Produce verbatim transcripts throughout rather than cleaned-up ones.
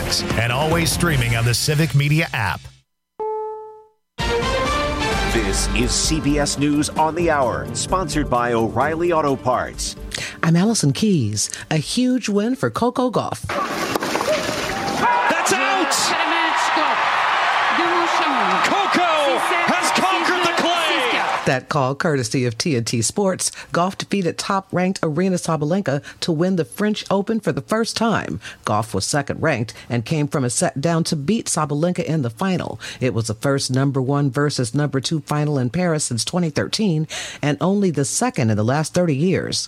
mornings and always streaming on the Civic Media app. This is C B S News on the Hour, sponsored by O'Reilly Auto Parts. I'm Allison Keys. A huge win for Coco Gauff. That's out! Coco has conquered the clay! That call courtesy of T N T Sports. Gauff defeated top-ranked Aryna Sabalenka to win the French Open for the first time. Gauff was second-ranked and came from a set down to beat Sabalenka in the final. It was the first number one versus number two final in Paris since twenty thirteen and only the second in the last thirty years.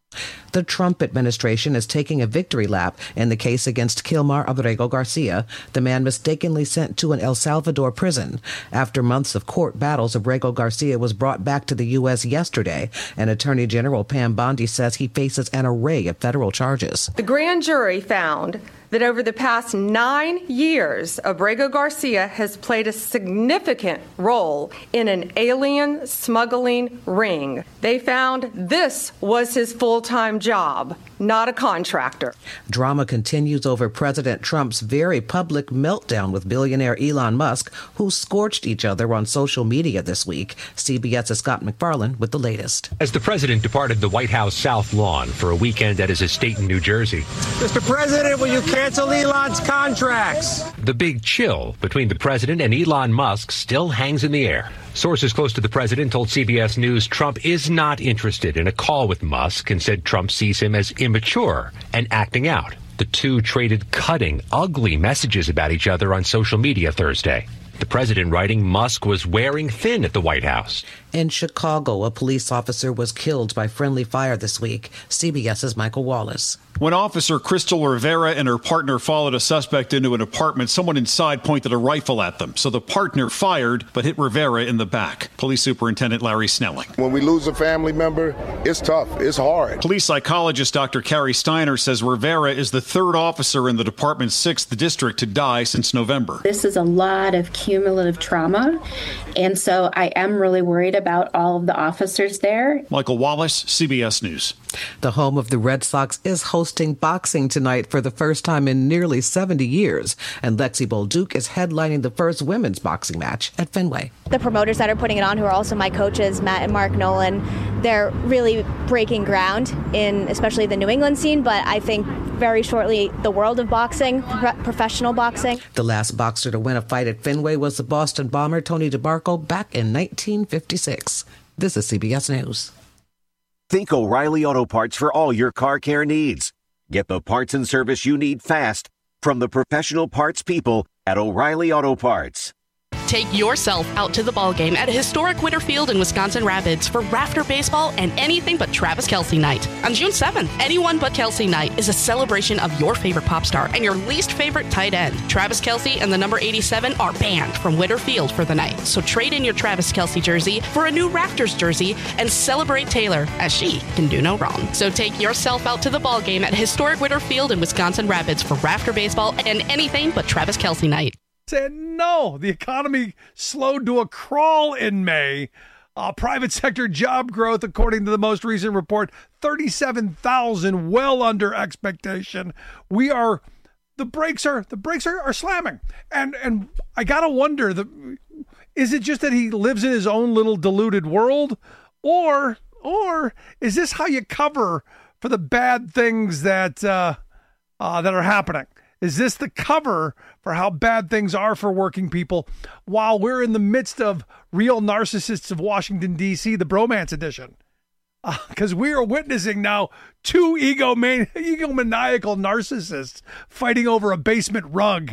The Trump administration is taking a victory lap in the case against Kilmar Abrego Garcia, the man mistakenly sent to an El Salvador prison. After months of court battles, Abrego Garcia was brought back to the U S yesterday, and Attorney General Pam Bondi says he faces an array of federal charges. The grand jury found that over the past nine years, Abrego Garcia has played a significant role in an alien smuggling ring. They found this was his full-time job, not a contractor. Drama continues over President Trump's very public meltdown with billionaire Elon Musk, who scorched each other on social media this week. CBS's Scott McFarlane with the latest. As the president departed the White House South Lawn for a weekend at his estate in New Jersey. Mister President, will you cancel Elon's contracts? The big chill between the president and Elon Musk still hangs in the air. Sources close to the president told C B S News Trump is not interested in a call with Musk and said Trump sees him as immature and acting out. The two traded cutting, ugly messages about each other on social media Thursday. The president writing Musk was wearing thin at the White House. In Chicago, a police officer was killed by friendly fire this week. CBS's Michael Wallace. When Officer Crystal Rivera and her partner followed a suspect into an apartment, someone inside pointed a rifle at them. So the partner fired, but hit Rivera in the back. Police Superintendent Larry Snelling. When we lose a family member, it's tough. It's hard. Police psychologist Doctor Carrie Steiner says Rivera is the third officer in the department's sixth district to die since November. This is a lot of cumulative trauma, and so I am really worried about all of the officers there. Michael Wallace, C B S News. The home of the Red Sox is hosting boxing tonight for the first time in nearly seventy years, and Lexi Bolduc is headlining the first women's boxing match at Fenway. The promoters that are putting it on, who are also my coaches, Matt and Mark Nolan, they're really breaking ground in especially the New England scene, but I think very shortly the world of boxing, pro- professional boxing. The last boxer to win a fight at Fenway was the Boston bomber Tony DeMarco back in nineteen fifty-six. This is C B S News. Think O'Reilly Auto Parts for all your car care needs. Get the parts and service you need fast from the professional parts people at O'Reilly Auto Parts. Take yourself out to the ball game at historic Witter Field in Wisconsin Rapids for Rafter Baseball and anything but Travis Kelce Night. On June seventh, Anyone But Kelce Night is a celebration of your favorite pop star and your least favorite tight end. Travis Kelce and the number eighty-seven are banned from Witter Field for the night. So trade in your Travis Kelce jersey for a new Rafters jersey and celebrate Taylor, as she can do no wrong. So take yourself out to the ball game at historic Witter Field in Wisconsin Rapids for Rafter Baseball and anything but Travis Kelce Night. Said no, the economy slowed to a crawl in May. Uh, private sector job growth, according to the most recent report, thirty-seven thousand, well under expectation. We are, the brakes are, the brakes are, are slamming. And and I gotta wonder, the, is it just that he lives in his own little deluded world? Or, or is this how you cover for the bad things that, uh, uh, that are happening? Is this the cover for how bad things are for working people while we're in the midst of Real Narcissists of Washington, D C, the bromance edition? Because uh, we are witnessing now two egoman- egomaniacal narcissists fighting over a basement rug.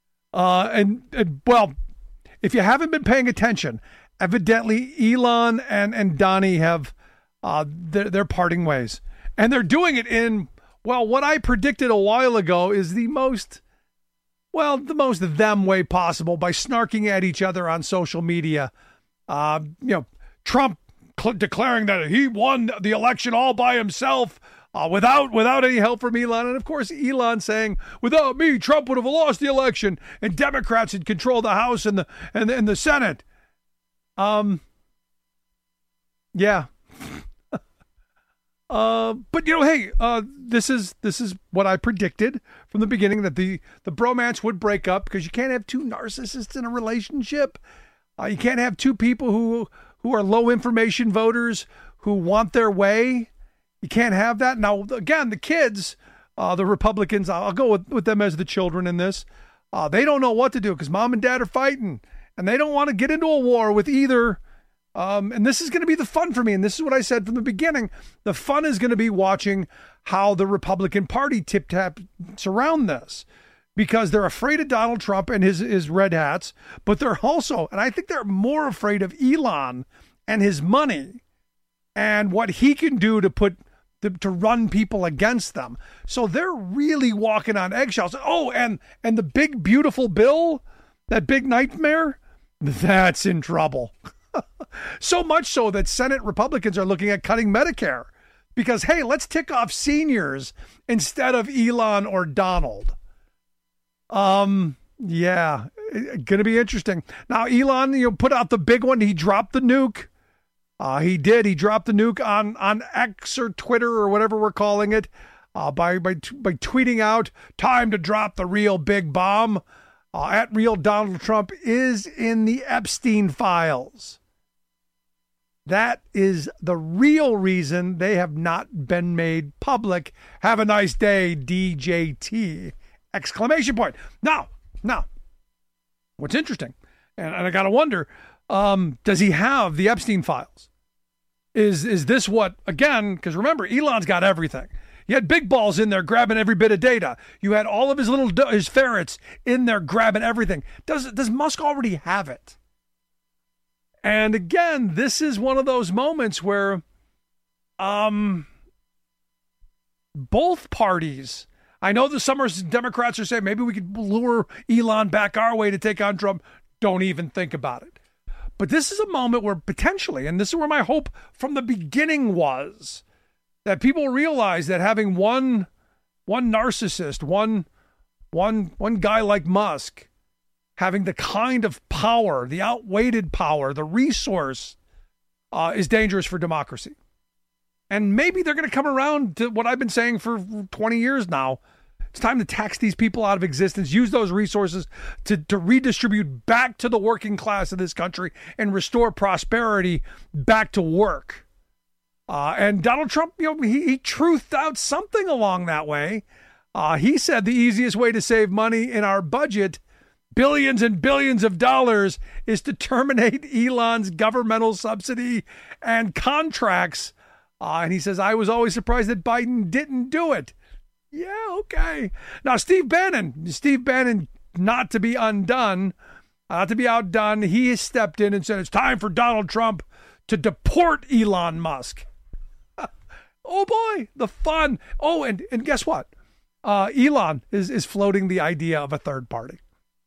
Uh, and, and, well, if you haven't been paying attention, evidently Elon and, and Donnie have uh, they're, they're parting ways. And they're doing it in... Well, what I predicted a while ago is the most, well, the most them way possible by snarking at each other on social media. Uh, you know, Trump cl- declaring that he won the election all by himself uh, without without any help from Elon. And, of course, Elon saying, without me, Trump would have lost the election and Democrats had controlled the House and the, and, and the Senate. Um, yeah. Uh, but you know, hey, uh, this is this is what I predicted from the beginning, that the the bromance would break up, because you can't have two narcissists in a relationship. Uh, you can't have two people who who are low information voters who want their way. You can't have that. Now, again, the kids, uh, the Republicans, I'll go with, with them as the children in this. Uh, they don't know what to do because mom and dad are fighting, and they don't want to get into a war with either. Um, and this is going to be the fun for me. And this is what I said from the beginning. The fun is going to be watching how the Republican Party tip-taps around this, because they're afraid of Donald Trump and his, his red hats, but they're also, and I think they're more afraid of Elon and his money and what he can do to put to, to run people against them. So they're really walking on eggshells. Oh, and and the big beautiful bill, that big nightmare, that's in trouble. So much so that Senate Republicans are looking at cutting Medicare because, hey, let's tick off seniors instead of Elon or Donald. Um, yeah, going to be interesting. Now, Elon, you know, put out the big one. He dropped the nuke. Uh, he did. He dropped the nuke on, on X or Twitter or whatever we're calling it uh, by, by, by tweeting out, time to drop the real big bomb. Uh, at real Donald Trump is in the Epstein files. That is the real reason they have not been made public. Have a nice day, D J T! Exclamation point. Now, now, what's interesting, and, and I got to wonder, um, does he have the Epstein files? Is is this what, again, because remember, Elon's got everything. He had big balls in there grabbing every bit of data. You had all of his little, his ferrets in there grabbing everything. Does, does Musk already have it? And again, this is one of those moments where um, both parties, I know that some Democrats are saying maybe we could lure Elon back our way to take on Trump. Don't even think about it. But this is a moment where potentially, and this is where my hope from the beginning was, that people realize that having one one narcissist, one one one guy like Musk, having the kind of power, the outweighed power, the resource, uh, is dangerous for democracy. And maybe they're going to come around to what I've been saying for twenty years now. It's time to tax these people out of existence, use those resources to, to redistribute back to the working class of this country and restore prosperity back to work. Uh, and Donald Trump, you know, he, he truthed out something along that way. Uh, he said the easiest way to save money in our budget, billions and billions of dollars, is to terminate Elon's governmental subsidy and contracts. Uh, and he says, I was always surprised that Biden didn't do it. Yeah, okay. Now, Steve Bannon, Steve Bannon, not to be undone, not to be outdone, he has stepped in and said it's time for Donald Trump to deport Elon Musk. Oh, boy, the fun. Oh, and, and guess what? Uh, Elon is, is floating the idea of a third party.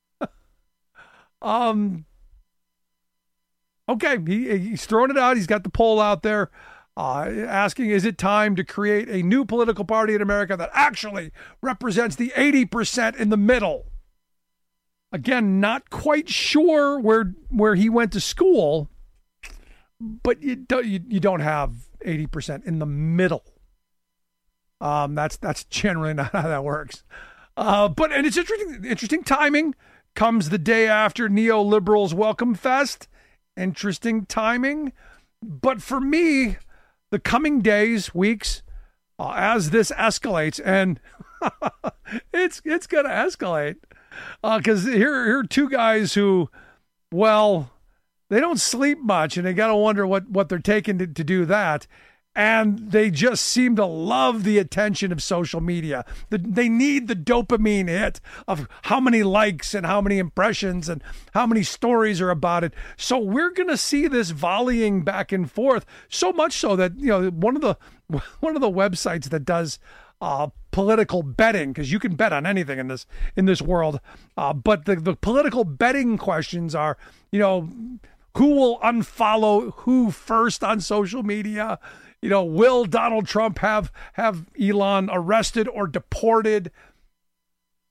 um. Okay, he, he's throwing it out. He's got the poll out there. Uh, asking, is it time to create a new political party in America that actually represents the eighty percent in the middle? Again, not quite sure where where he went to school, but you don't you, you don't have eighty percent in the middle. Um, that's that's generally not how that works. Uh, but and it's interesting. Interesting timing comes the day after neoliberals Welcome Fest. Interesting timing, but for me, the coming days, weeks, uh, as this escalates, and it's it's going to escalate, because uh, here, here are two guys who, well, they don't sleep much, and they got to wonder what, what they're taking to, to do that, and they just seem to love the attention of social media. The, they need the dopamine hit of how many likes and how many impressions and how many stories are about it. So we're going to see this volleying back and forth, so much so that, you know, one of the one of the websites that does uh, political betting, because you can bet on anything in this in this world, uh, but the, the political betting questions are, you know, who will unfollow who first on social media? You know, will Donald Trump have have Elon arrested or deported?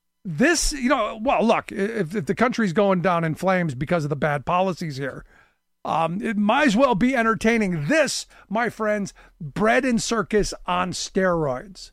This, you know, well, look, if, if the country's going down in flames because of the bad policies here, Um, it might as well be entertaining. This, my friends, bread and circus on steroids.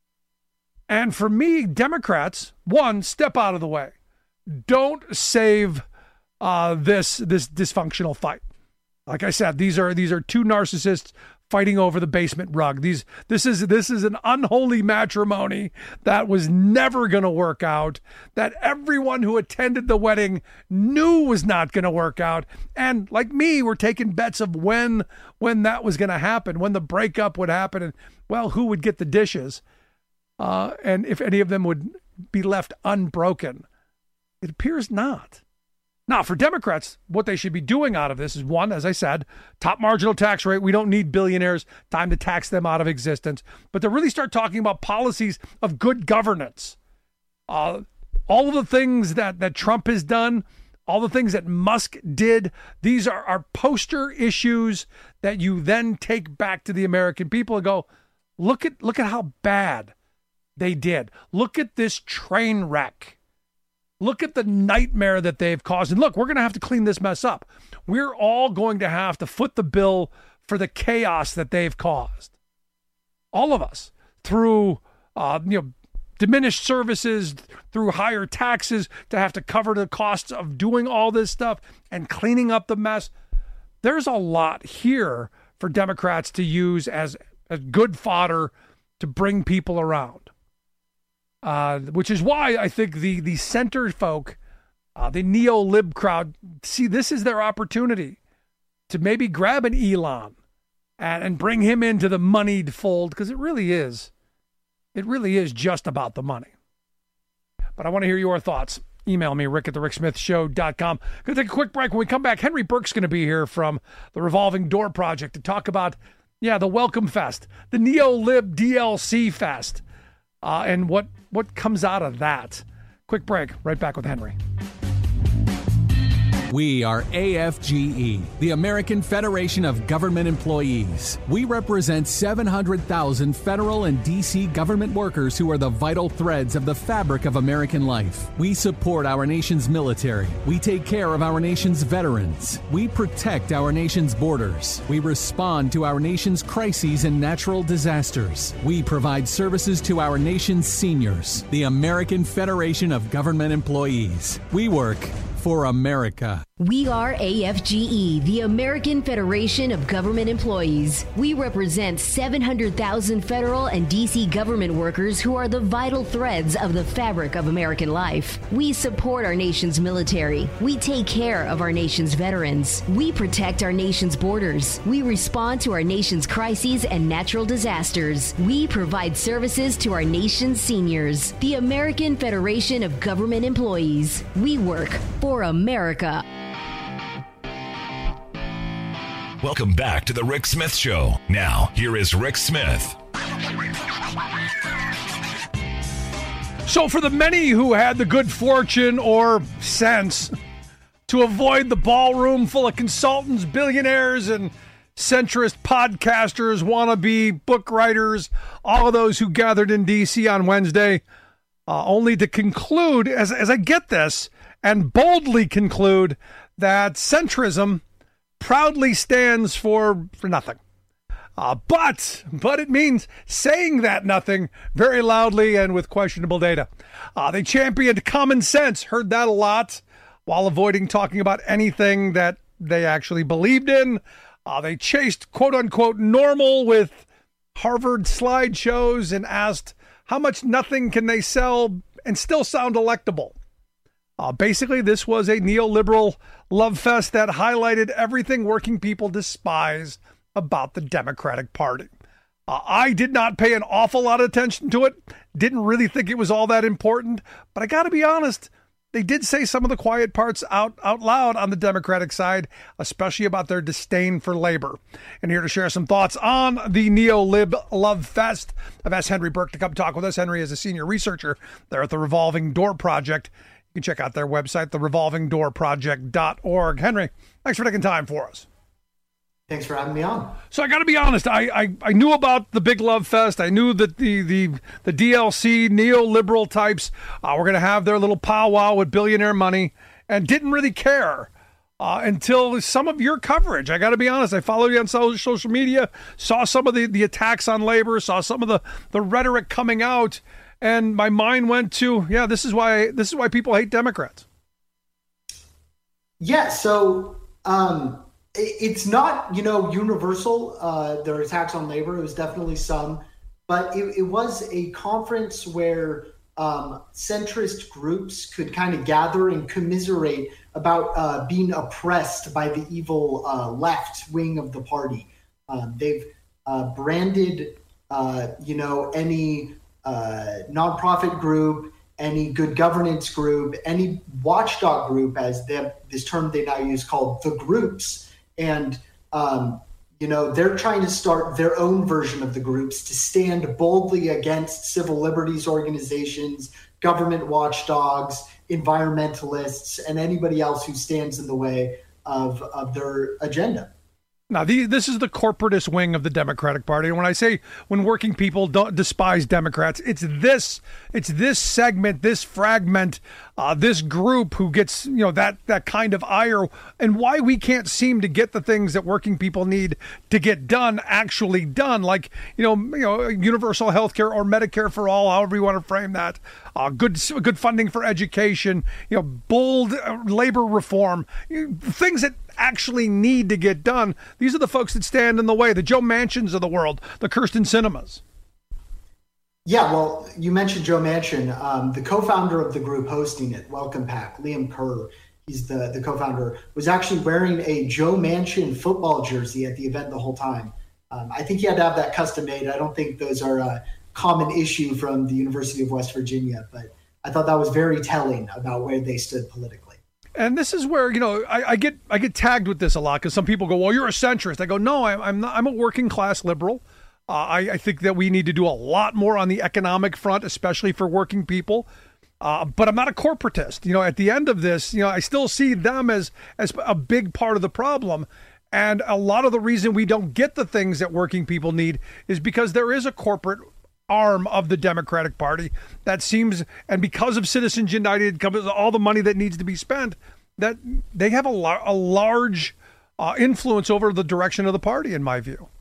And for me, Democrats, one, step out of the way. Don't save uh, this this dysfunctional fight. Like I said, these are these are two narcissists fighting over the basement rug. These this is this is an unholy matrimony that was never going to work out, that everyone who attended the wedding knew was not going to work out. And like me, we're taking bets of when when that was going to happen, when the breakup would happen, and well, who would get the dishes, uh, and if any of them would be left unbroken. It appears not. Now, for Democrats, what they should be doing out of this is, one, as I said, top marginal tax rate. We don't need billionaires. Time to tax them out of existence. But to really start talking about policies of good governance. Uh, all of the things that, that Trump has done, all the things that Musk did, these are, are poster issues that you then take back to the American people and go, look at, look at how bad they did. Look at this train wreck. Look at the nightmare that they've caused. And look, we're going to have to clean this mess up. We're all going to have to foot the bill for the chaos that they've caused. All of us, through uh, you know, diminished services, through higher taxes, to have to cover the costs of doing all this stuff and cleaning up the mess. There's a lot here for Democrats to use as, as good fodder to bring people around. Uh, which is why I think the the center folk, uh, the neo-lib crowd, see this is their opportunity to maybe grab an Elon and, and bring him into the moneyed fold, because it really is. It really is just about the money. But I want to hear your thoughts. Email me, rick at the rick smith show dot com. Going to take a quick break. When we come back, Henry Burke's going to be here from the Revolving Door Project to talk about, yeah, the Welcome Fest, the neo-lib D L C Fest. Uh, and what, what comes out of that. Quick break. Right back with Henry. We are A F G E, the American Federation of Government Employees. We represent seven hundred thousand federal and D C government workers who are the vital threads of the fabric of American life. We support our nation's military. We take care of our nation's veterans. We protect our nation's borders. We respond to our nation's crises and natural disasters. We provide services to our nation's seniors. The American Federation of Government Employees. We work for America. We are A F G E, the American Federation of Government Employees. We represent seven hundred thousand federal and D C government workers who are the vital threads of the fabric of American life. We support our nation's military. We take care of our nation's veterans. We protect our nation's borders. We respond to our nation's crises and natural disasters. We provide services to our nation's seniors. The American Federation of Government Employees. We work for America. Welcome back to the Rick Smith Show. Now, here is Rick Smith. So for the many who had the good fortune or sense to avoid the ballroom full of consultants, billionaires, and centrist podcasters, wannabe book writers, all of those who gathered in D C on Wednesday, uh, only to conclude, as, as I get this, and boldly conclude that centrism proudly stands for, for nothing. Uh, but, but it means saying that nothing very loudly and with questionable data. Uh, they championed common sense, heard that a lot, while avoiding talking about anything that they actually believed in. Uh, they chased quote-unquote normal with Harvard slideshows and asked how much nothing can they sell and still sound electable. Uh, basically, this was a neoliberal love fest that highlighted everything working people despise about the Democratic Party. Uh, I did not pay an awful lot of attention to it, didn't really think it was all that important, but I got to be honest, they did say some of the quiet parts out, out loud on the Democratic side, especially about their disdain for labor. And here to share some thoughts on the Neo-Lib Love Fest, I've asked Henry Burke to come talk with us. Henry is a senior researcher there at the Revolving Door Project. You can check out their website, the revolving door project dot org. Henry, thanks for taking time for us. Thanks for having me on. So I got to be honest, I, I I knew about the Big Love Fest. I knew that the the, the D L C, neoliberal types, uh, were going to have their little powwow with billionaire money and didn't really care uh, until some of your coverage. I got to be honest. I followed you on social media, saw some of the, the attacks on labor, saw some of the, the rhetoric coming out, and my mind went to, yeah, this is why this is why people hate Democrats. Yeah, so um, it, it's not, you know, universal. Uh, there are attacks on labor. It was definitely some. But it, it was a conference where um, centrist groups could kind of gather and commiserate about uh, being oppressed by the evil uh, left wing of the party. Um, they've uh, branded, uh, you know, any uh, nonprofit group, any good governance group, any watchdog group, as they, this term they now use, called the groups. And, um, you know, they're trying to start their own version of the groups to stand boldly against civil liberties organizations, government watchdogs, environmentalists, and anybody else who stands in the way of, of their agenda. Now, the, this is the corporatist wing of the Democratic Party. And when I say when working people don't despise Democrats, it's this it's this segment, this fragment, uh, this group who gets, you know, that that kind of ire, and why we can't seem to get the things that working people need to get done actually done, like, you know, you know, universal health care or Medicare for all, however you want to frame that. Uh, good good funding for education, you know, bold uh, labor reform, you know, things that actually need to get done. These are the folks that stand in the way, the Joe Manchins of the world, the Kirsten Sinemas. Yeah, well, you mentioned Joe Manchin, um, the co-founder of the group hosting it, Welcome Pack, Liam Kerr, he's the, the co-founder, was actually wearing a Joe Manchin football jersey at the event the whole time. Um, I think he had to have that custom made. I don't think those are a common issue from the University of West Virginia, but I thought that was very telling about where they stood politically. And this is where, you know, I, I get I get tagged with this a lot because some people go, well, you're a centrist. I go, no, I'm I'm, not, I'm a working class liberal. Uh, I, I think that we need to do a lot more on the economic front, especially for working people. Uh, but I'm not a corporatist. You know, at the end of this, you know, I still see them as as a big part of the problem. And a lot of the reason we don't get the things that working people need is because there is a corporate arm of the Democratic Party that seems, and because of Citizens United, comes all the money that needs to be spent, that they have a, lar- a large uh, influence over the direction of the party, in my view.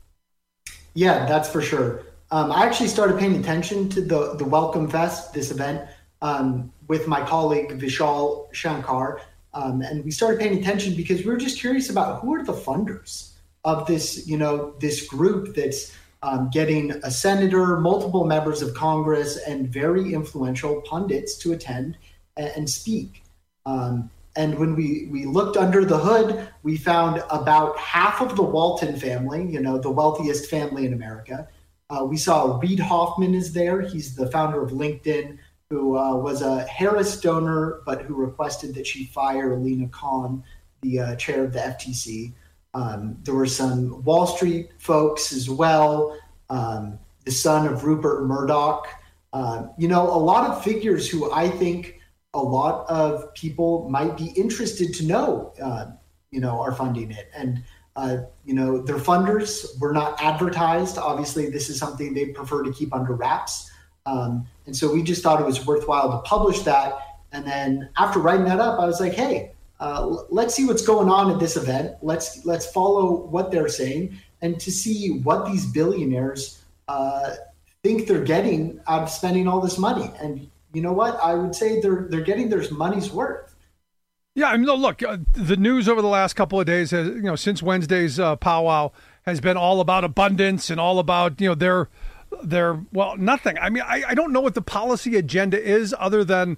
Yeah, that's for sure. Um, I actually started paying attention to the, the Welcome Fest, this event, um, with my colleague Vishal Shankar. Um, and we started paying attention because we were just curious about who are the funders of this, you know, this group that's Um, getting a senator, multiple members of Congress, and very influential pundits to attend and, and speak. Um, and when we, we looked under the hood, we found about half of the Walton family, you know, the wealthiest family in America. Uh, we saw Reid Hoffman is there. He's the founder of LinkedIn, who uh, was a Harris donor, but who requested that she fire Lina Khan, the uh, chair of the F T C. Um, there were some Wall Street folks as well, um, the son of Rupert Murdoch. Uh, you know, a lot of figures who I think a lot of people might be interested to know, uh, you know, are funding it. And, uh, you know, their funders were not advertised. Obviously, this is something they prefer to keep under wraps. Um, and so we just thought it was worthwhile to publish that. And then after writing that up, I was like, hey, Uh, let's see what's going on at this event. Let's let's follow what they're saying and to see what these billionaires uh, think they're getting out of spending all this money. And you know what? I would say they're they're getting their money's worth. Yeah, I mean, look, uh, the news over the last couple of days, has, you know, since Wednesday's uh, powwow, has been all about abundance and all about, you know, their their well, nothing. I mean, I, I don't know what the policy agenda is other than,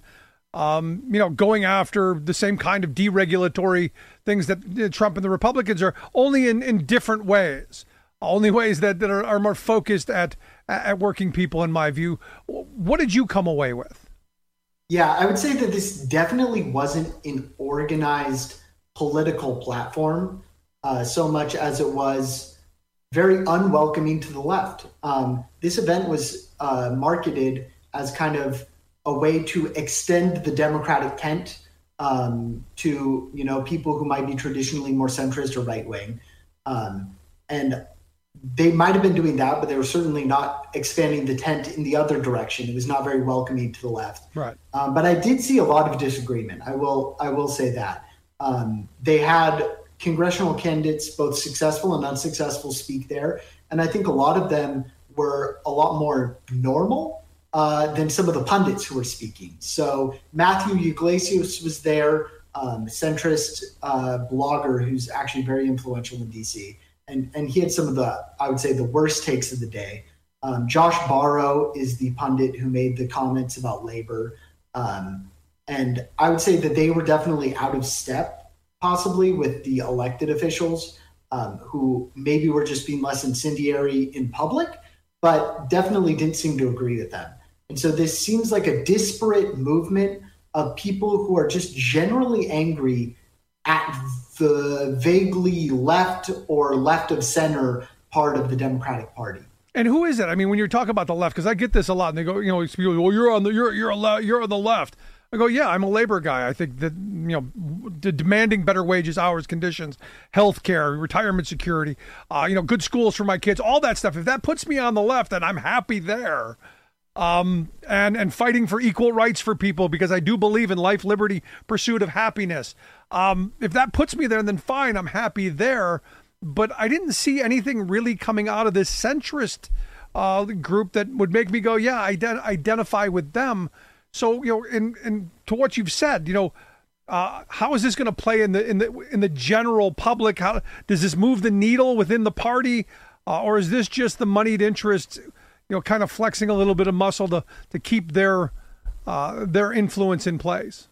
Um, you know, going after the same kind of deregulatory things that uh, Trump and the Republicans are, only in, in different ways, only ways that, that are, are more focused at at working people, in my view. What did you come away with? Yeah, I would say that this definitely wasn't an organized political platform uh, so much as it was very unwelcoming to the left. Um, this event was uh, marketed as kind of a way to extend the Democratic tent um, to, you know, people who might be traditionally more centrist or right wing. Um, and they might have been doing that, but they were certainly not expanding the tent in the other direction. It was not very welcoming to the left. Right. Um, but I did see a lot of disagreement. I will, I will say that. Um, they had congressional candidates, both successful and unsuccessful, speak there. And I think a lot of them were a lot more normal uh, than some of the pundits who were speaking. So Matthew Yglesias was there, um, centrist uh, blogger who's actually very influential in D C. And, and he had some of the, I would say, the worst takes of the day. Um, Josh Barro is the pundit who made the comments about labor. Um, and I would say that they were definitely out of step, possibly, with the elected officials um, who maybe were just being less incendiary in public, but definitely didn't seem to agree with them. And so this seems like a disparate movement of people who are just generally angry at the vaguely left or left of center part of the Democratic Party. And who is it? I mean, when you're talking about the left, because I get this a lot, and they go, you know, people, well, you're on the you're you're a le- you're on the left. I go, yeah, I'm a labor guy. I think that, you know, d- demanding better wages, hours, conditions, health care, retirement security, uh, you know, good schools for my kids, all that stuff. If that puts me on the left, then I'm happy there. Um, and, and fighting for equal rights for people, because I do believe in life, liberty, pursuit of happiness. Um, if that puts me there, then fine, I'm happy there. But I didn't see anything really coming out of this centrist uh, group that would make me go, yeah, I ident- identify with them. So, you know, in, in to what you've said, you know, uh, how is this going to play in the in the in the general public? How does this move the needle within the party, uh, or is this just the moneyed interests, you know, kind of flexing a little bit of muscle to to keep their uh, their influence in place?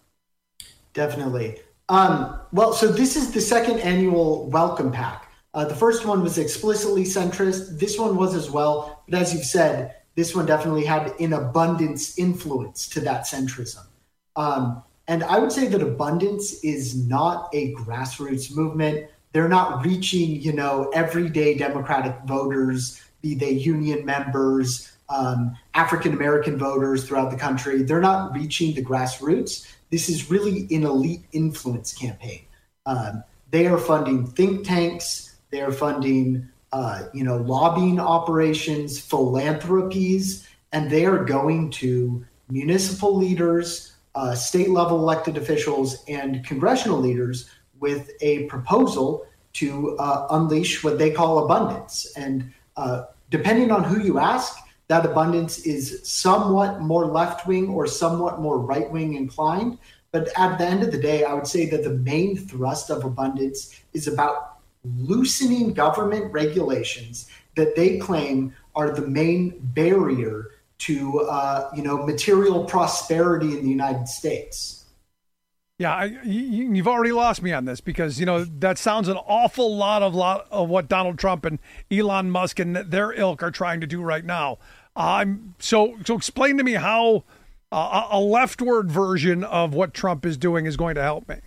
Definitely. Um, well, so this is the second annual Welcome Pack. Uh, the first one was explicitly centrist. This one was as well, but as you've said, this one definitely had an abundance influence to that centrism. Um, and I would say that abundance is not a grassroots movement. They're not reaching, you know, everyday Democratic voters, be they union members, um, African-American voters throughout the country. They're not reaching the grassroots. This is really an elite influence campaign. Um, they are funding think tanks. They are funding Uh, you know, lobbying operations, philanthropies, and they are going to municipal leaders, uh, state level elected officials, and congressional leaders with a proposal to uh, unleash what they call abundance. And uh, depending on who you ask, that abundance is somewhat more left-wing or somewhat more right-wing inclined. But at the end of the day, I would say that the main thrust of abundance is about loosening government regulations that they claim are the main barrier to, uh, you know, material prosperity in the United States. Yeah, I, you, you've already lost me on this, because, you know, that sounds an awful lot of lot of what Donald Trump and Elon Musk and their ilk are trying to do right now. Um, so, so explain to me how uh, a leftward version of what Trump is doing is going to help me.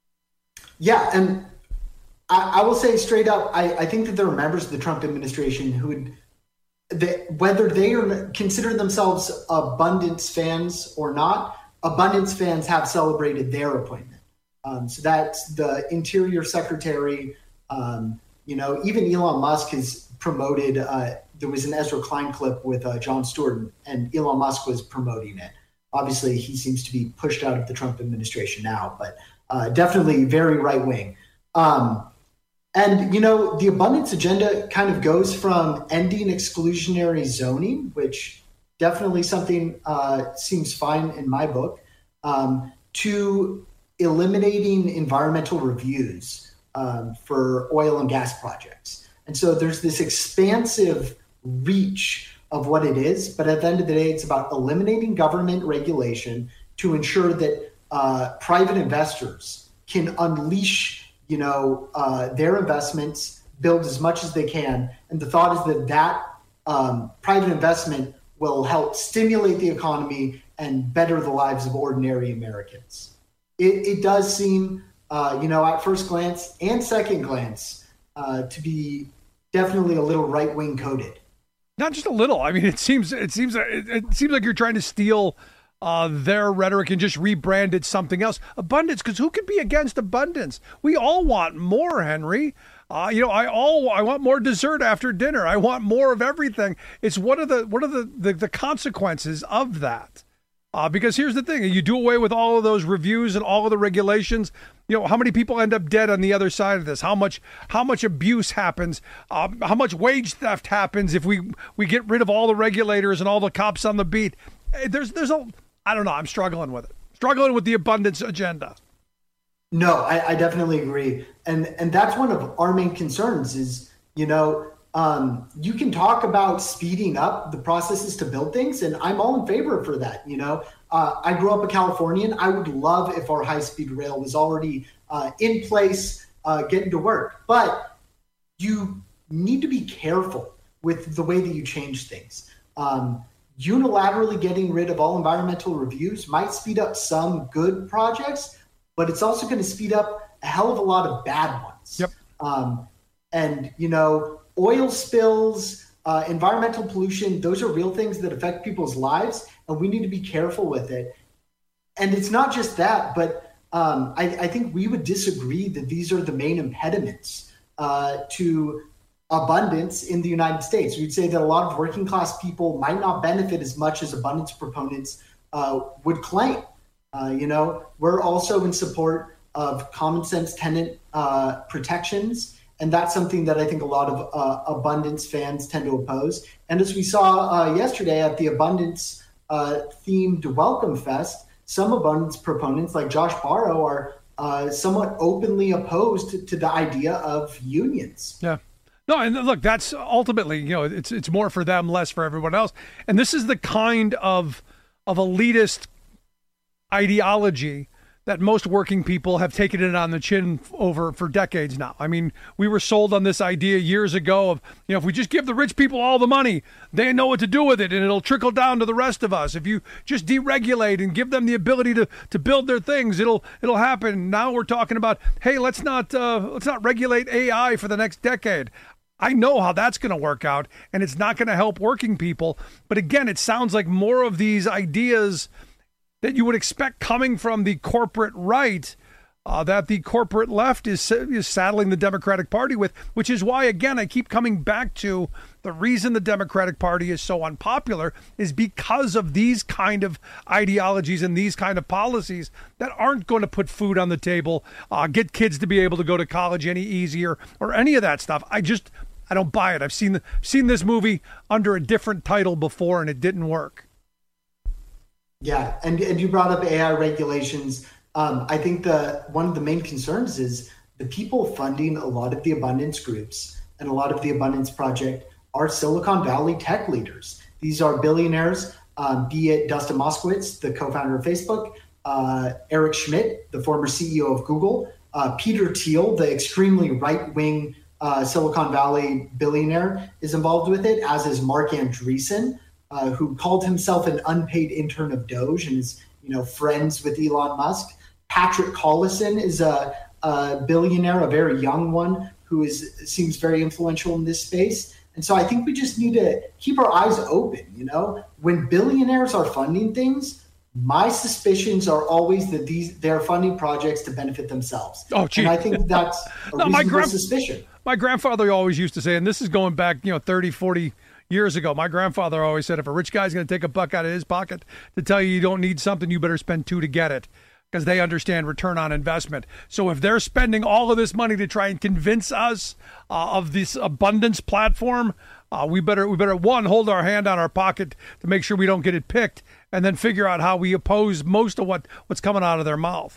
Yeah, and I, I will say straight up, I, I think that there are members of the Trump administration who would, they, whether they are consider themselves abundance fans or not, abundance fans have celebrated their appointment. Um, so that's the Interior Secretary. Um, you know, even Elon Musk has promoted. Uh, there was an Ezra Klein clip with uh, Jon Stewart, and Elon Musk was promoting it. Obviously, he seems to be pushed out of the Trump administration now, but uh, definitely very right wing. Um, And, you know, the abundance agenda kind of goes from ending exclusionary zoning, which definitely something uh, seems fine in my book, um, to eliminating environmental reviews um, for oil and gas projects. And so there's this expansive reach of what it is. But at the end of the day, it's about eliminating government regulation to ensure that uh, private investors can unleash you know, uh, their investments, build as much as they can. And the thought is that that um, private investment will help stimulate the economy and better the lives of ordinary Americans. It, it does seem, uh, you know, at first glance and second glance, uh, to be definitely a little right-wing coded. Not just a little. I mean, it seems it seems it, it seems like you're trying to steal Uh, their rhetoric and just rebrand it something else. Abundance, because who could be against abundance? We all want more, Henry. Uh, you know, I all I want more dessert after dinner. I want more of everything. It's what are the what are the the, the consequences of that? Uh, because here's the thing, you do away with all of those reviews and all of the regulations. You know, how many people end up dead on the other side of this? How much how much abuse happens? Um, how much wage theft happens if we we get rid of all the regulators and all the cops on the beat? There's there's a I don't know. I'm struggling with it. Struggling with the abundance agenda. No, I, I definitely agree, and and that's one of our main concerns. Is you know. Um, you can talk about speeding up the processes to build things, and I'm all in favor for that. You know, uh, I grew up a Californian. I would love if our high-speed rail was already uh, in place, uh, getting to work. But you need to be careful with the way that you change things. Um, unilaterally getting rid of all environmental reviews might speed up some good projects, but it's also going to speed up a hell of a lot of bad ones. Yep. Um, and, you know, oil spills, uh, environmental pollution, those are real things that affect people's lives, and we need to be careful with it. And it's not just that, but um, I, I think we would disagree that these are the main impediments uh, to abundance in the United States. We'd say that a lot of working class people might not benefit as much as abundance proponents uh, would claim. Uh, you know, we're also in support of common sense tenant uh, protections. And that's something that I think a lot of uh, abundance fans tend to oppose. And as we saw uh, yesterday at the abundance uh, themed Welcome Fest, some abundance proponents like Josh Barro are uh, somewhat openly opposed to, to the idea of unions. Yeah. No, and look, that's ultimately, you know, it's it's more for them, less for everyone else. And this is the kind of of elitist ideology that most working people have taken it on the chin over for decades now. I mean, we were sold on this idea years ago of, you know, if we just give the rich people all the money, they know what to do with it, and it'll trickle down to the rest of us. If you just deregulate and give them the ability to to build their things, it'll it'll happen. Now we're talking about, hey, let's not uh, let's not regulate A I for the next decade. I know how that's going to work out, and it's not going to help working people. But again, it sounds like more of these ideas that you would expect coming from the corporate right, uh, that the corporate left is, is saddling the Democratic Party with, which is why, again, I keep coming back to the reason the Democratic Party is so unpopular is because of these kind of ideologies and these kind of policies that aren't going to put food on the table, uh, get kids to be able to go to college any easier, or any of that stuff. I just, I don't buy it. I've seen, the, seen this movie under a different title before, and it didn't work. Yeah, and, and you brought up A I regulations. Um, I think the one of the main concerns is the people funding a lot of the abundance groups and a lot of the abundance project are Silicon Valley tech leaders. These are billionaires, um, be it Dustin Moskowitz, the co-founder of Facebook, uh, Eric Schmidt, the former C E O of Google, uh, Peter Thiel, the extremely right-wing uh, Silicon Valley billionaire, is involved with it, as is Mark Andreessen, Uh, who called himself an unpaid intern of Doge and is, you know, friends with Elon Musk. Patrick Collison is a, a billionaire, a very young one, who is seems very influential in this space. And so I think we just need to keep our eyes open. You know, when billionaires are funding things, my suspicions are always that these they're funding projects to benefit themselves. Oh, gee. And I think that's a no, reasonable my grand- suspicion. My grandfather always used to say, and this is going back, you know, thirty, forty years ago, my grandfather always said, if a rich guy's going to take a buck out of his pocket to tell you you don't need something, you better spend two to get it, because they understand return on investment. So if they're spending all of this money to try and convince us uh, of this abundance platform, uh, we better, we better, one, hold our hand on our pocket to make sure we don't get it picked, and then figure out how we oppose most of what, what's coming out of their mouth.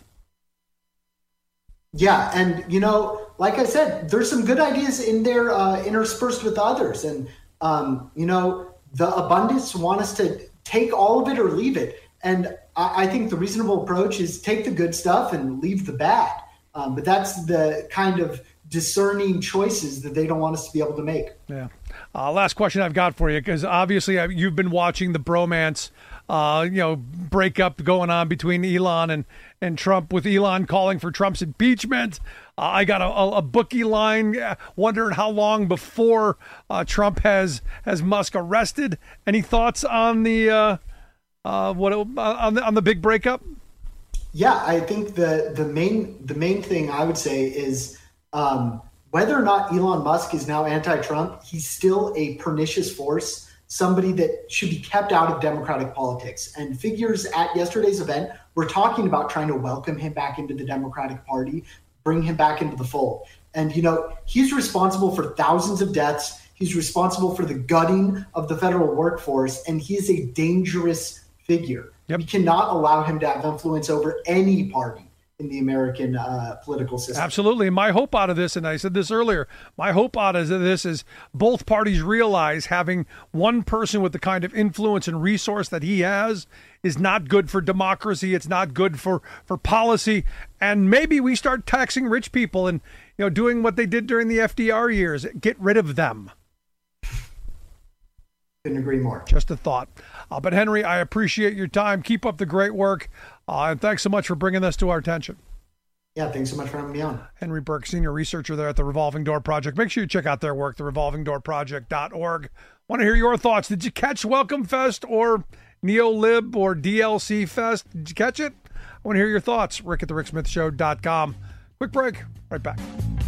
Yeah, and, you know, like I said, there's some good ideas in there uh, interspersed with others. And, um, you know, the abundance want us to take all of it or leave it. And I, I think the reasonable approach is take the good stuff and leave the bad. Um, but that's the kind of discerning choices that they don't want us to be able to make. Yeah. Uh, last question I've got for you, because obviously I've, you've been watching the bromance, uh, you know, breakup going on between Elon and, and Trump, with Elon calling for Trump's impeachment. Uh, I got a, a, a bookie line uh, wondering how long before uh, Trump has has Musk arrested. Any thoughts on the uh, uh, what uh, on the on the big breakup? Yeah, I think the the main the main thing I would say is um, whether or not Elon Musk is now anti-Trump, he's still a pernicious force somebody that should be kept out of Democratic politics. And figures at yesterday's event were talking about trying to welcome him back into the Democratic Party, bring him back into the fold. And, you know, he's responsible for thousands of deaths. He's responsible for the gutting of the federal workforce, and he is a dangerous figure. Yep. We cannot allow him to have influence over any party in the American uh, political system. Absolutely. My hope out of this, and I said this earlier, my hope out of this is both parties realize having one person with the kind of influence and resource that he has is not good for democracy. It's not good for, for policy. And maybe we start taxing rich people and, you know, doing what they did during the F D R years. Get rid of them. Couldn't agree more. Just a thought. Uh, but Henry, I appreciate your time. Keep up the great work. Uh, and thanks so much for bringing this to our attention. Yeah, thanks so much for having me on. Henry Burke, senior researcher there at the Revolving Door Project. Make sure you check out their work, the revolving door project dot org. Want to hear your thoughts. Did you catch Welcome Fest or NeoLib or D L C Fest? Did you catch it? I want to hear your thoughts. Rick at the rick smith show dot com. Quick break. Right back.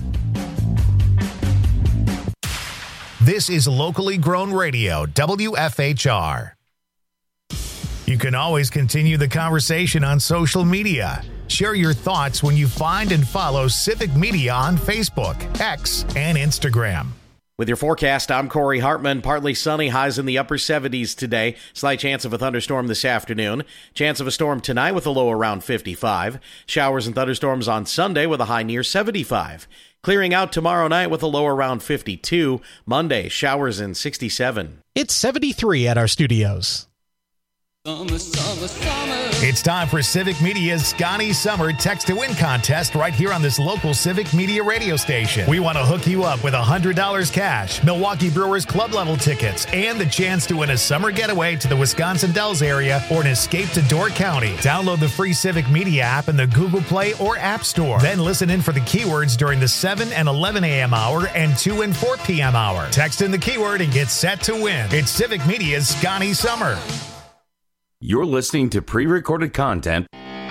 This is locally grown radio, W F H R. You can always continue the conversation on social media. Share your thoughts when you find and follow Civic Media on Facebook, X, and Instagram. With your forecast, I'm Corey Hartman. Partly sunny, highs in the upper seventies today. Slight chance of a thunderstorm this afternoon. Chance of a storm tonight with a low around fifty-five. Showers and thunderstorms on Sunday with a high near seventy-five. Clearing out tomorrow night with a low around fifty-two. Monday, showers in sixty-seven. It's seventy-three at our studios. Summer, summer, summer. It's time for Civic Media's Scotty Summer Text to Win contest right here on this local Civic Media radio station. We want to hook you up with one hundred dollars cash, Milwaukee Brewers club level tickets, and the chance to win a summer getaway to the Wisconsin Dells area or an escape to Door County. Download the free Civic Media app in the Google Play or App Store. Then listen in for the keywords during the seven and eleven a.m. hour and two and four p.m. hour. Text in the keyword and get set to win. It's Civic Media's Scotty Summer. You're listening to pre-recorded content.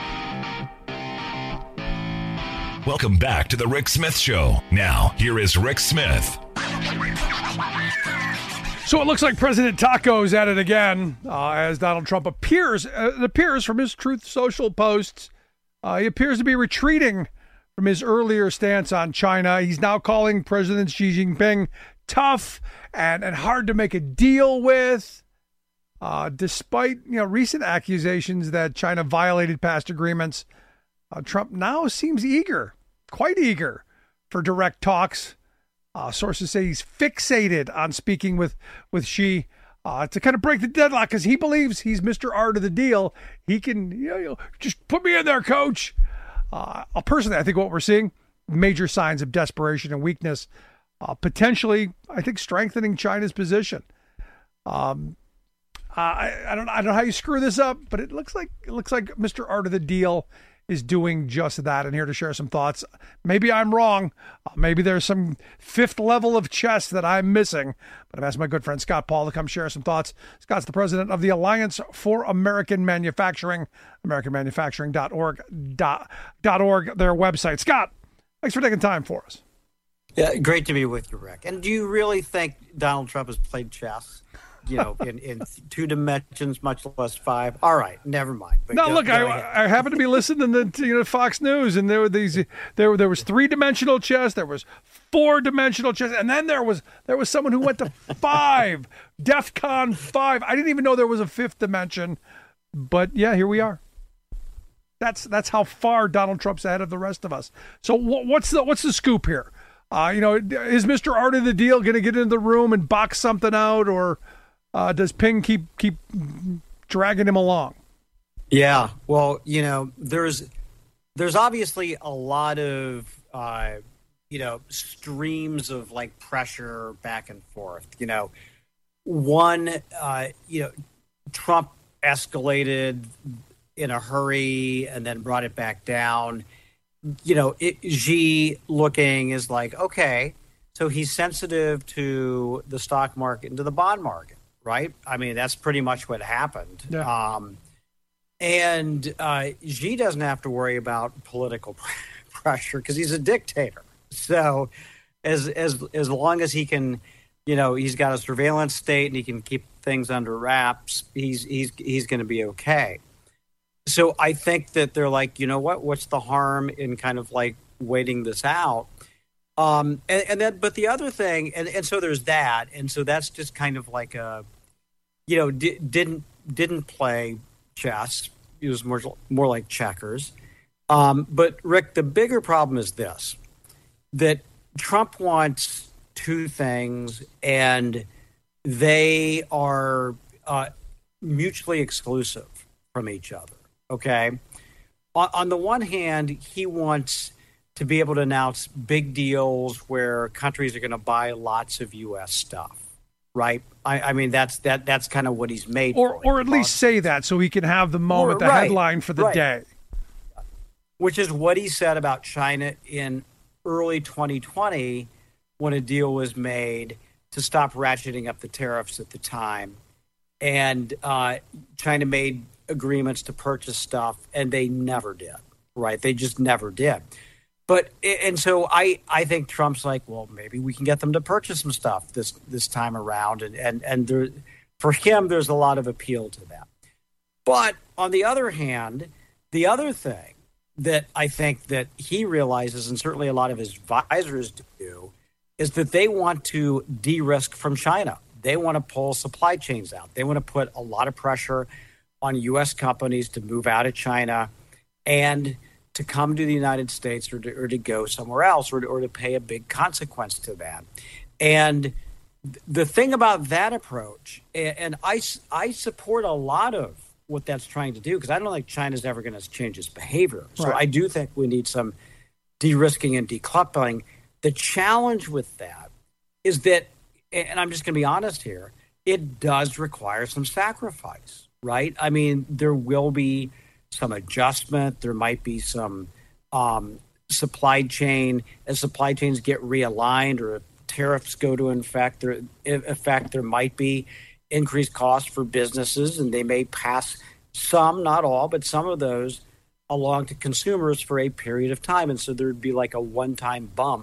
Welcome back to the Rick Smith Show. Now, here is Rick Smith. So it looks like President Taco's at it again uh, as Donald Trump appears, uh, it appears from his Truth Social posts, uh, he appears to be retreating from his earlier stance on China. He's now calling President Xi Jinping tough and, and hard to make a deal with. Uh, despite you know recent accusations that China violated past agreements, uh, Trump now seems eager, quite eager, for direct talks. Uh, sources say he's fixated on speaking with with Xi uh, to kind of break the deadlock because he believes he's Mister Art of the deal. He can you know, just put me in there, coach. Uh, personally, I think what we're seeing, major signs of desperation and weakness, uh, potentially, I think, strengthening China's position. Um, Uh, I, I don't I don't know how you screw this up, but it looks like it looks like Mister Art of the Deal is doing just that. And here to share some thoughts. Maybe I'm wrong. Uh, maybe there's some fifth level of chess that I'm missing. But I've asked my good friend Scott Paul to come share some thoughts. Scott's the president of the Alliance for American Manufacturing, american manufacturing dot org, dot, dot org, their website. Scott, thanks for taking time for us. Yeah, great to be with you, Rick. And do you really think Donald Trump has played chess? You know, in, in two dimensions, much less five. All right, never mind. But no, go, look, go I, I happened to be listening to you know Fox News, and there were these, there there was three dimensional chess, there was four dimensional chess, and then there was there was someone who went to five, DEFCON five. I didn't even know there was a fifth dimension, but yeah, here we are. That's that's how far Donald Trump's ahead of the rest of us. So wh- what's the what's the scoop here? Uh, you know, is Mister Art of the Deal going to get into the room and box something out, or Uh, does Ping keep keep dragging him along? Yeah, well, you know, there's there's obviously a lot of uh, you know streams of like pressure back and forth. You know, one, uh, you know, Trump escalated in a hurry and then brought it back down. You know, it, Xi looking is like, okay, so he's sensitive to the stock market and to the bond market. Right? I mean, that's pretty much what happened. Yeah. Um, and uh, Xi doesn't have to worry about political pressure because he's a dictator. So as as as long as he can, you know, he's got a surveillance state and he can keep things under wraps, he's he's he's going to be okay. So I think that they're like, you know what? What's the harm in kind of like waiting this out? Um, and, and then, but the other thing, and, and so there's that, and so that's just kind of like a, you know, di- didn't didn't play chess. It was more more like checkers. Um, but Rick, the bigger problem is this: that Trump wants two things, and they are uh, mutually exclusive from each other. Okay, on, on the one hand, he wants to be able to announce big deals where countries are going to buy lots of U S stuff, right? I, I mean, that's that that's kind of what he's made or, for. Or at least say that so he can have the moment, or, the right, headline for the right. day. Which is what he said about China in early twenty twenty when a deal was made to stop ratcheting up the tariffs at the time. And uh, China made agreements to purchase stuff, and they never did, right? They just never did. But and so I, I think Trump's like, well, maybe we can get them to purchase some stuff this this time around, and and and there, for him, there's a lot of appeal to that. But on the other hand, the other thing that I think that he realizes, and certainly a lot of his advisors do, is that they want to de-risk from China. They want to pull supply chains out. They want to put a lot of pressure on U S companies to move out of China and to come to the United States or to, or to go somewhere else, or to, or to pay a big consequence to that. And the thing about that approach, and I, I support a lot of what that's trying to do, because I don't think China's ever going to change its behavior. So right. I do think we need some de-risking and decoupling. The challenge with that is that, and I'm just going to be honest here, it does require some sacrifice, right? I mean, there will be some adjustment. There might be some um, supply chain, as supply chains get realigned or if tariffs go to effect, there, in effect, there might be increased costs for businesses, and they may pass some, not all, but some of those along to consumers for a period of time. And so there'd be like a one-time bump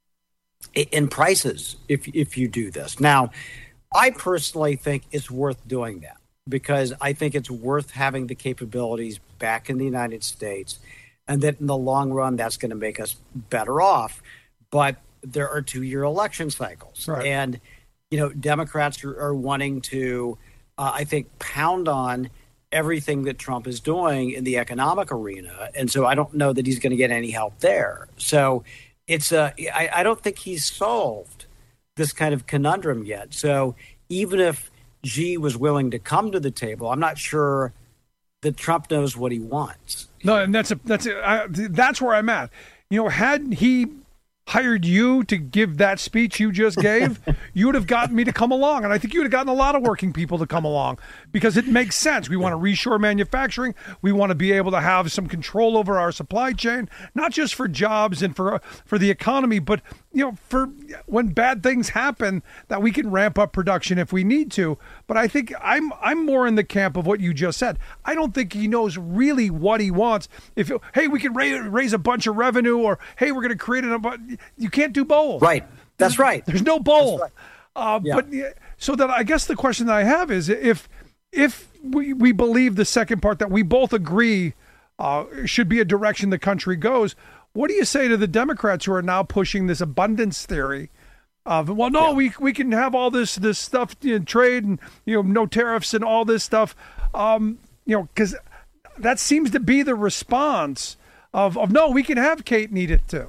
in prices if if you do this. Now, I personally think it's worth doing that, because I think it's worth having the capabilities back in the United States, and that in the long run, that's going to make us better off. But there are two-year election cycles. Right. And, you know, Democrats are, are wanting to, uh, I think, pound on everything that Trump is doing in the economic arena. And so I don't know that he's going to get any help there. So it's a, I, I don't think he's solved this kind of conundrum yet. So even if Xi was willing to come to the table, I'm not sure that Trump knows what he wants. No, and that's a, that's a, I, that's where I'm at. You know, had he hired you to give that speech you just gave, you would have gotten me to come along. And I think you would have gotten a lot of working people to come along, because it makes sense. We want to reshore manufacturing. We want to be able to have some control over our supply chain, not just for jobs and for for the economy, but, you know, for when bad things happen, that we can ramp up production if we need to. But I think I'm I'm more in the camp of what you just said. I don't think he knows really what he wants. If, hey, we can raise, raise a bunch of revenue, or, hey, we're going to create an, you can't do both. Right. That's right. There's no bowl. Right. Uh, yeah. But so that I guess the question that I have is, if if we, we believe the second part, that we both agree uh, should be a direction the country goes, what do you say to the Democrats who are now pushing this abundance theory of, well, no, yeah. we we can have all this this stuff in trade, and, you know, no tariffs and all this stuff, um, you know, because that seems to be the response of, of no, we can have Kate need it too.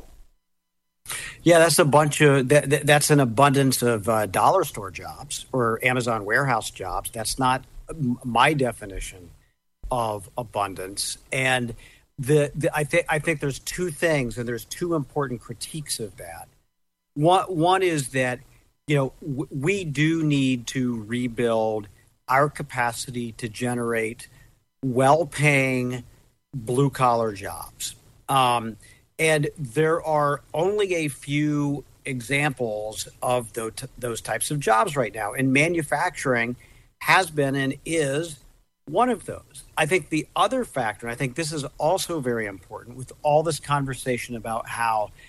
Yeah, that's a bunch of that, that's an abundance of uh, dollar store jobs or Amazon warehouse jobs. That's not my definition of abundance. And the, the I think I think there's two things, and there's two important critiques of that. One one is that, you know, w- we do need to rebuild our capacity to generate well-paying blue collar jobs. Um, And there are only a few examples of those, those types of jobs right now. And manufacturing has been and is one of those. I think the other factor, I think this is also very important with all this conversation about how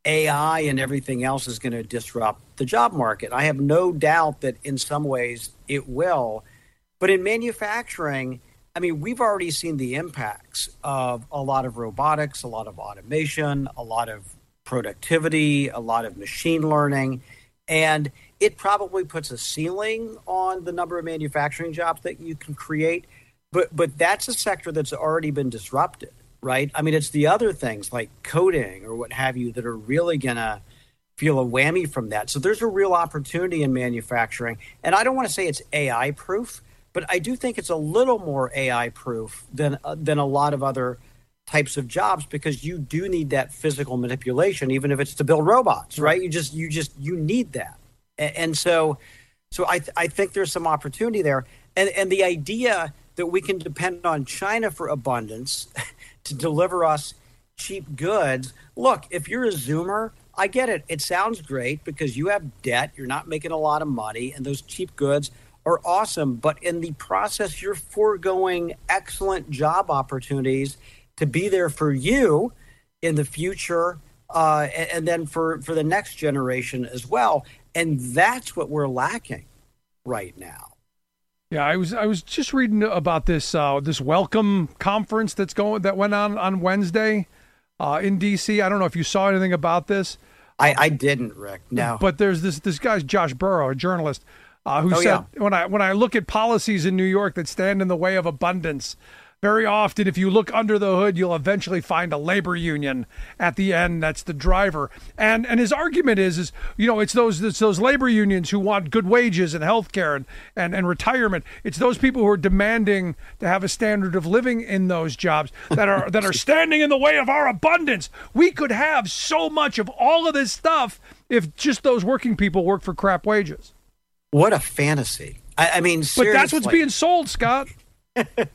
A I and everything else is going to disrupt the job market. I have no doubt that in some ways it will. But in manufacturing, I mean, we've already seen the impacts of a lot of robotics, a lot of automation, a lot of productivity, a lot of machine learning. And it probably puts a ceiling on the number of manufacturing jobs that you can create. But but that's a sector that's already been disrupted, right? I mean, it's the other things like coding or what have you that are really going to feel a whammy from that. So there's a real opportunity in manufacturing. And I don't want to say it's A I proof, but I do think it's a little more A I proof than uh, than a lot of other types of jobs, because you do need that physical manipulation, even if it's to build robots, right? You just you just you need that. And, and so so I th- I think there's some opportunity there. And and the idea that we can depend on China for abundance to deliver us cheap goods. Look, if you're a Zoomer, I get it. It sounds great because you have debt, you're not making a lot of money, and those cheap goods are awesome. But in the process, you're foregoing excellent job opportunities to be there for you in the future, uh, and, and then for, for the next generation as well. And that's what we're lacking right now. Yeah, I was I was just reading about this uh, this welcome conference that's going that went on on Wednesday uh, in D C. I don't know if you saw anything about this. I, I didn't, Rick. No. But there's this this guy's Josh Burrow, a journalist, uh, who oh, said yeah. when I when I look at policies in New York that stand in the way of abundance, very often, if you look under the hood, you'll eventually find a labor union at the end. That's the driver. And and his argument is, is you know, it's those it's those labor unions who want good wages and health care and, and, and retirement. It's those people who are demanding to have a standard of living in those jobs that are that are standing in the way of our abundance. We could have so much of all of this stuff if just those working people work for crap wages. What a fantasy. I, I mean, seriously. But that's what's being sold, Scott. it,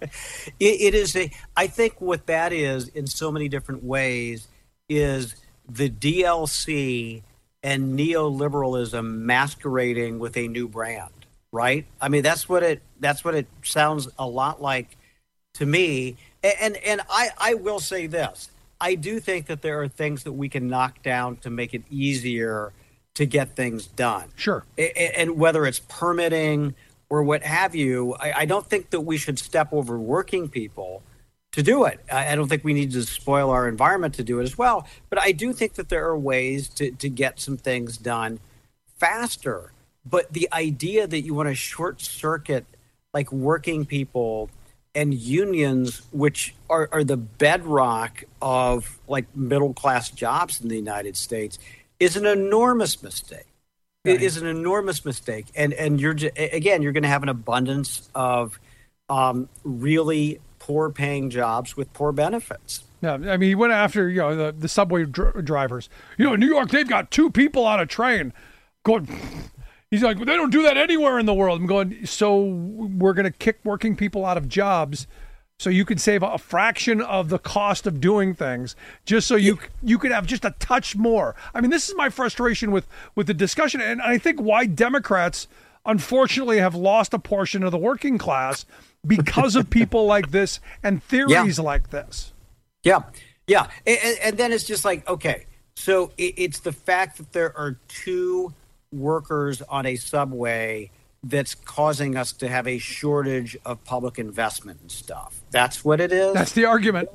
it is a, I think what that is in so many different ways is the D L C and neoliberalism masquerading with a new brand, right? I mean, that's what it, that's what it sounds a lot like to me. And, and, and I, I will say this, I do think that there are things that we can knock down to make it easier to get things done. Sure. And, and whether it's permitting or what have you, I, I don't think that we should step over working people to do it. I, I don't think we need to spoil our environment to do it as well. But I do think that there are ways to, to get some things done faster. But the idea that you want to short circuit like working people and unions, which are, are the bedrock of like middle class jobs in the United States, is an enormous mistake. It is an enormous mistake, and and you're again you're going to have an abundance of um, really poor-paying jobs with poor benefits. Yeah, I mean, he went after you know the, the subway dr- drivers. You know, in New York, they've got two people on a train. Going, he's like, well, they don't do that anywhere in the world. I'm going, so we're going to kick working people out of jobs, so you can save a fraction of the cost of doing things, just so you you could have just a touch more. I mean, this is my frustration with, with the discussion, and I think why Democrats, unfortunately, have lost a portion of the working class because of people like this and theories yeah. like this. Yeah, yeah, and, and then it's just like, okay, so it, it's the fact that there are two workers on a subway that's causing us to have a shortage of public investment and stuff. That's what it is? That's the argument.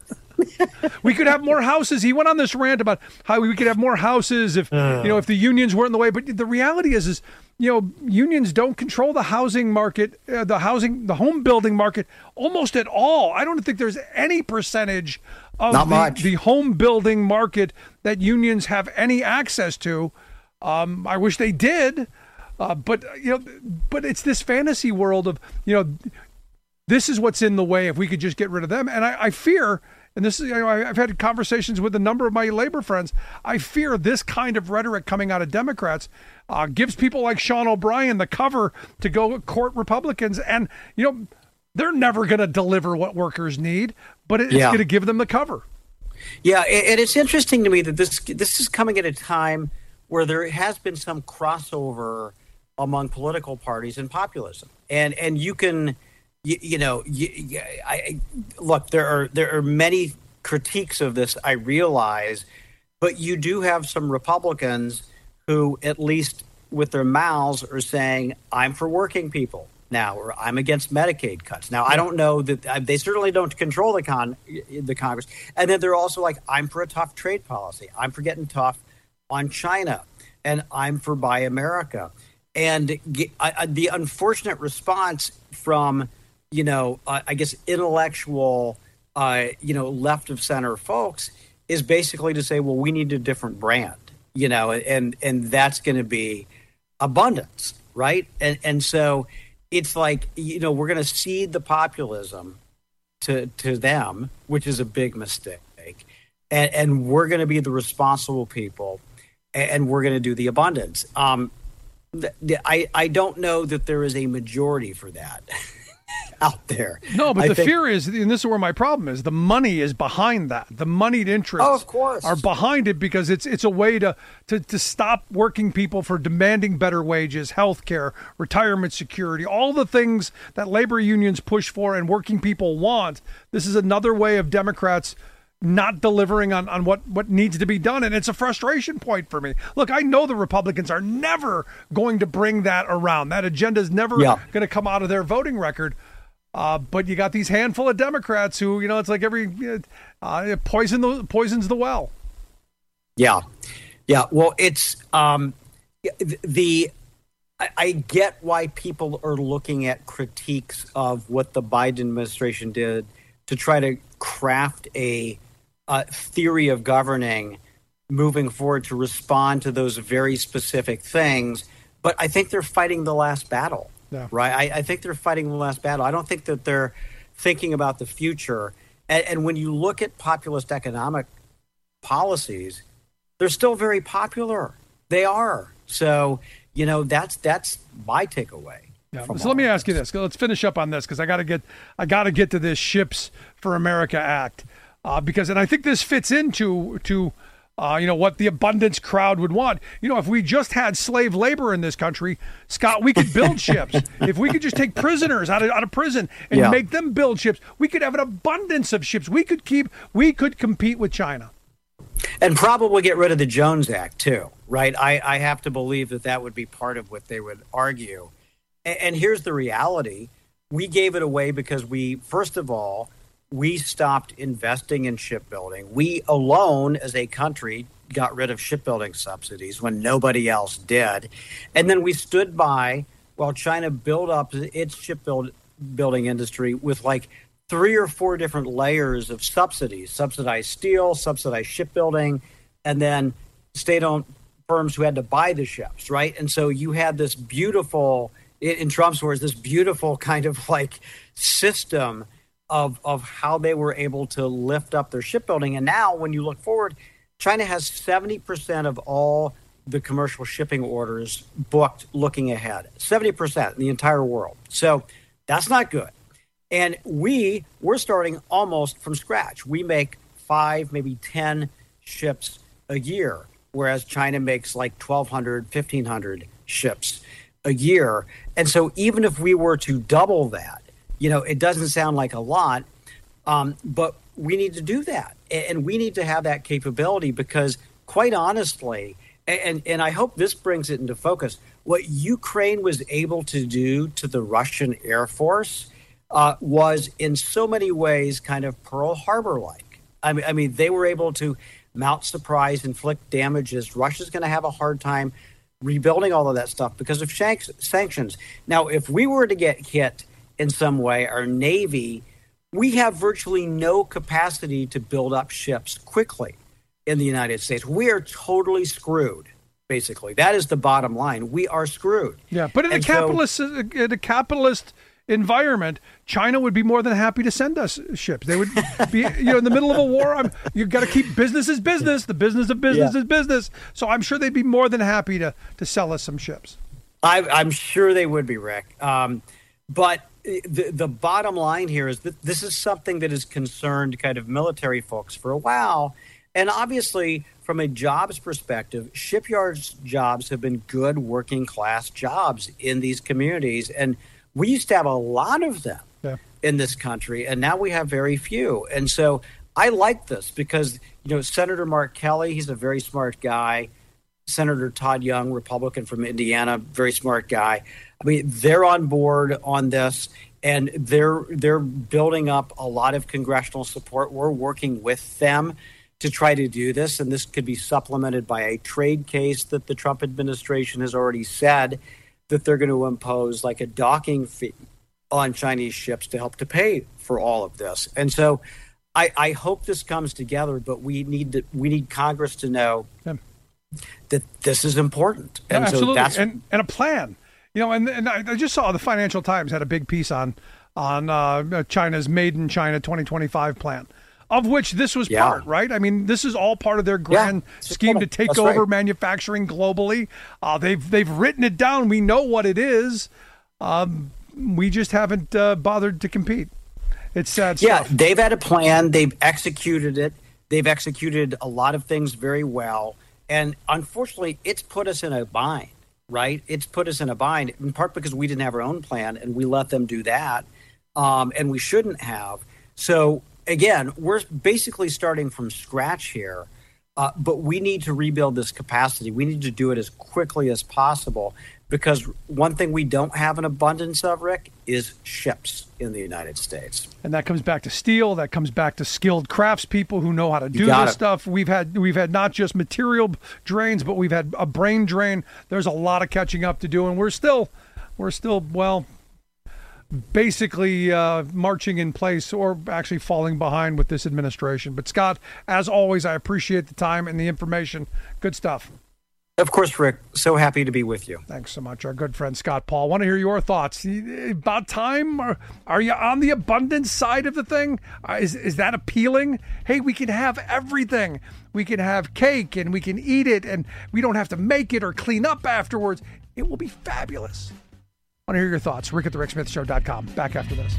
We could have more houses. He went on this rant about how we could have more houses if uh. you know if the unions weren't in the way. But the reality is, is you know unions don't control the housing market, uh, the housing, the home building market almost at all. I don't think there's any percentage of Not the, much. the home building market that unions have any access to. Um, I wish they did. Uh, but you know, but it's this fantasy world of you know, this is what's in the way. If we could just get rid of them, and I, I fear, and this is you know, I, I've had conversations with a number of my labor friends. I fear this kind of rhetoric coming out of Democrats uh, gives people like Sean O'Brien the cover to go court Republicans, and you know, they're never going to deliver what workers need, but it's yeah. going to give them the cover. Yeah, and it's interesting to me that this this is coming at a time where there has been some crossover among political parties and populism, and and you can, you, you know, you, I look. There are there are many critiques of this. I realize, But you do have some Republicans who, at least with their mouths, are saying, I'm for working people now, or I'm against Medicaid cuts. Now, I don't know that they certainly don't control the con the Congress. And then they're also like, I'm for a tough trade policy. I'm for getting tough on China, and I'm for Buy America. And uh, the unfortunate response from, you know, uh, I guess intellectual, uh, you know, left of center folks is basically to say, well, we need a different brand, you know, and and that's going to be abundance, right? And and so it's like, you know, we're going to cede the populism to to them, which is a big mistake, and, and we're going to be the responsible people, and we're going to do the abundance. Um, the, the, I I don't know that there is a majority for that out there. No, but I the think, fear is, and this is where my problem is, the money is behind that. The moneyed interests oh, of course. are behind it because it's it's a way to, to, to stop working people for demanding better wages, health care, retirement security, all the things that labor unions push for and working people want. This is another way of Democrats not delivering on, on what, what needs to be done. And it's a frustration point for me. Look, I know the Republicans are never going to bring that around. That agenda is never yeah. going to come out of their voting record. Uh, but you got these handful of Democrats who, you know, it's like every uh, poison the poisons the well. Yeah, yeah. Well, it's um, the I, I get why people are looking at critiques of what the Biden administration did to try to craft a, a theory of governing moving forward to respond to those very specific things. But I think they're fighting the last battle. Yeah. Right. I, I think they're fighting the last battle. I don't think that they're thinking about the future. And, and when you look at populist economic policies, they're still very popular. They are. So, you know, that's that's my takeaway. Yeah. So let me ask you this. Let's finish up on this because I got to get I got to get to this Ships for America Act uh, because and I think this fits into to. Uh, you know, what the abundance crowd would want. You know, if we just had slave labor in this country, Scott, we could build ships. If we could just take prisoners out of, out of prison and yeah. make them build ships, we could have an abundance of ships. We could keep, we could compete with China. And probably get rid of the Jones Act, too, right? I, I have to believe that that would be part of what they would argue. And, and here's the reality. We gave it away because we, first of all, we stopped investing in shipbuilding. We alone, as a country, got rid of shipbuilding subsidies when nobody else did. And then we stood by while China built up its shipbuilding industry with like three or four different layers of subsidies, subsidized steel, subsidized shipbuilding, and then state-owned firms who had to buy the ships, right? And so you had this beautiful, in Trump's words, this beautiful kind of like system of of how they were able to lift up their shipbuilding. And now when you look forward, China has seventy percent of all the commercial shipping orders booked looking ahead, seventy percent in the entire world. So that's not good. And we, we're starting almost from scratch. We make five, maybe ten ships a year, whereas China makes like twelve hundred, fifteen hundred ships a year. And so even if we were to double that, you know, it doesn't sound like a lot, um, but we need to do that. And we need to have that capability because, quite honestly, and, and I hope this brings it into focus, what Ukraine was able to do to the Russian Air Force uh, was in so many ways kind of Pearl Harbor-like. I mean, I mean, they were able to mount surprise, inflict damages. Russia's going to have a hard time rebuilding all of that stuff because of shank- sanctions. Now, if we were to get hit in some way, our Navy, we have virtually no capacity to build up ships quickly in the United States. We are totally screwed, basically. That is the bottom line. We are screwed. Yeah, but in and a capitalist so, in a capitalist environment, China would be more than happy to send us ships. They would be, you know, in the middle of a war, I'm, you've got to keep business is business. The business of business yeah. is business. So I'm sure they'd be more than happy to, to sell us some ships. I, I'm sure they would be, Rick. Um, but The, the bottom line here is that this is something that has concerned kind of military folks for a while. And obviously, from a jobs perspective, shipyards jobs have been good working class jobs in these communities. And we used to have a lot of them yeah. in this country. And now we have very few. And so I like this because, you know, Senator Mark Kelly, he's a very smart guy. Senator Todd Young, Republican from Indiana, very smart guy. I mean, they're on board on this, and they're they're building up a lot of congressional support. We're working with them to try to do this, and this could be supplemented by a trade case that the Trump administration has already said that they're going to impose, like a docking fee on Chinese ships to help to pay for all of this. And so I, I hope this comes together, but we need to, we need Congress to know yeah. that this is important. And yeah, absolutely. so that's and, and a plan. You know, and, and I just saw the Financial Times had a big piece on on uh, China's Made in China twenty twenty-five plan, of which this was yeah. part, right? I mean, this is all part of their grand yeah, scheme to take That's over right. manufacturing globally. Uh, they've they've written it down. We know what it is. Um, we just haven't uh, bothered to compete. It's sad yeah, stuff. They've had a plan. They've executed it. They've executed a lot of things very well. And unfortunately, it's put us in a bind, right? It's put us in a bind, in part because we didn't have our own plan and we let them do that. Um, and we shouldn't have. So, again, we're basically starting from scratch here. Uh, but we need to rebuild this capacity. We need to do it as quickly as possible because one thing we don't have an abundance of, Rick, is ships in the United States. And that comes back to steel. That comes back to skilled craftspeople who know how to do this it. stuff. We've had we've had not just material drains, but we've had a brain drain. There's a lot of catching up to do, and we're still we're still well. basically uh, marching in place or actually falling behind with this administration. But Scott, as always, I appreciate the time and the information. Good stuff. Of course, Rick. So happy to be with you. Thanks so much. Our good friend Scott Paul. Want to hear your thoughts. About time? Are, are you on the abundance side of the thing? Uh, is, is that appealing? Hey, we can have everything. We can have cake and we can eat it and we don't have to make it or clean up afterwards. It will be fabulous. I want to hear your thoughts. Rick at the Rick Smith Show dot com. Back after this.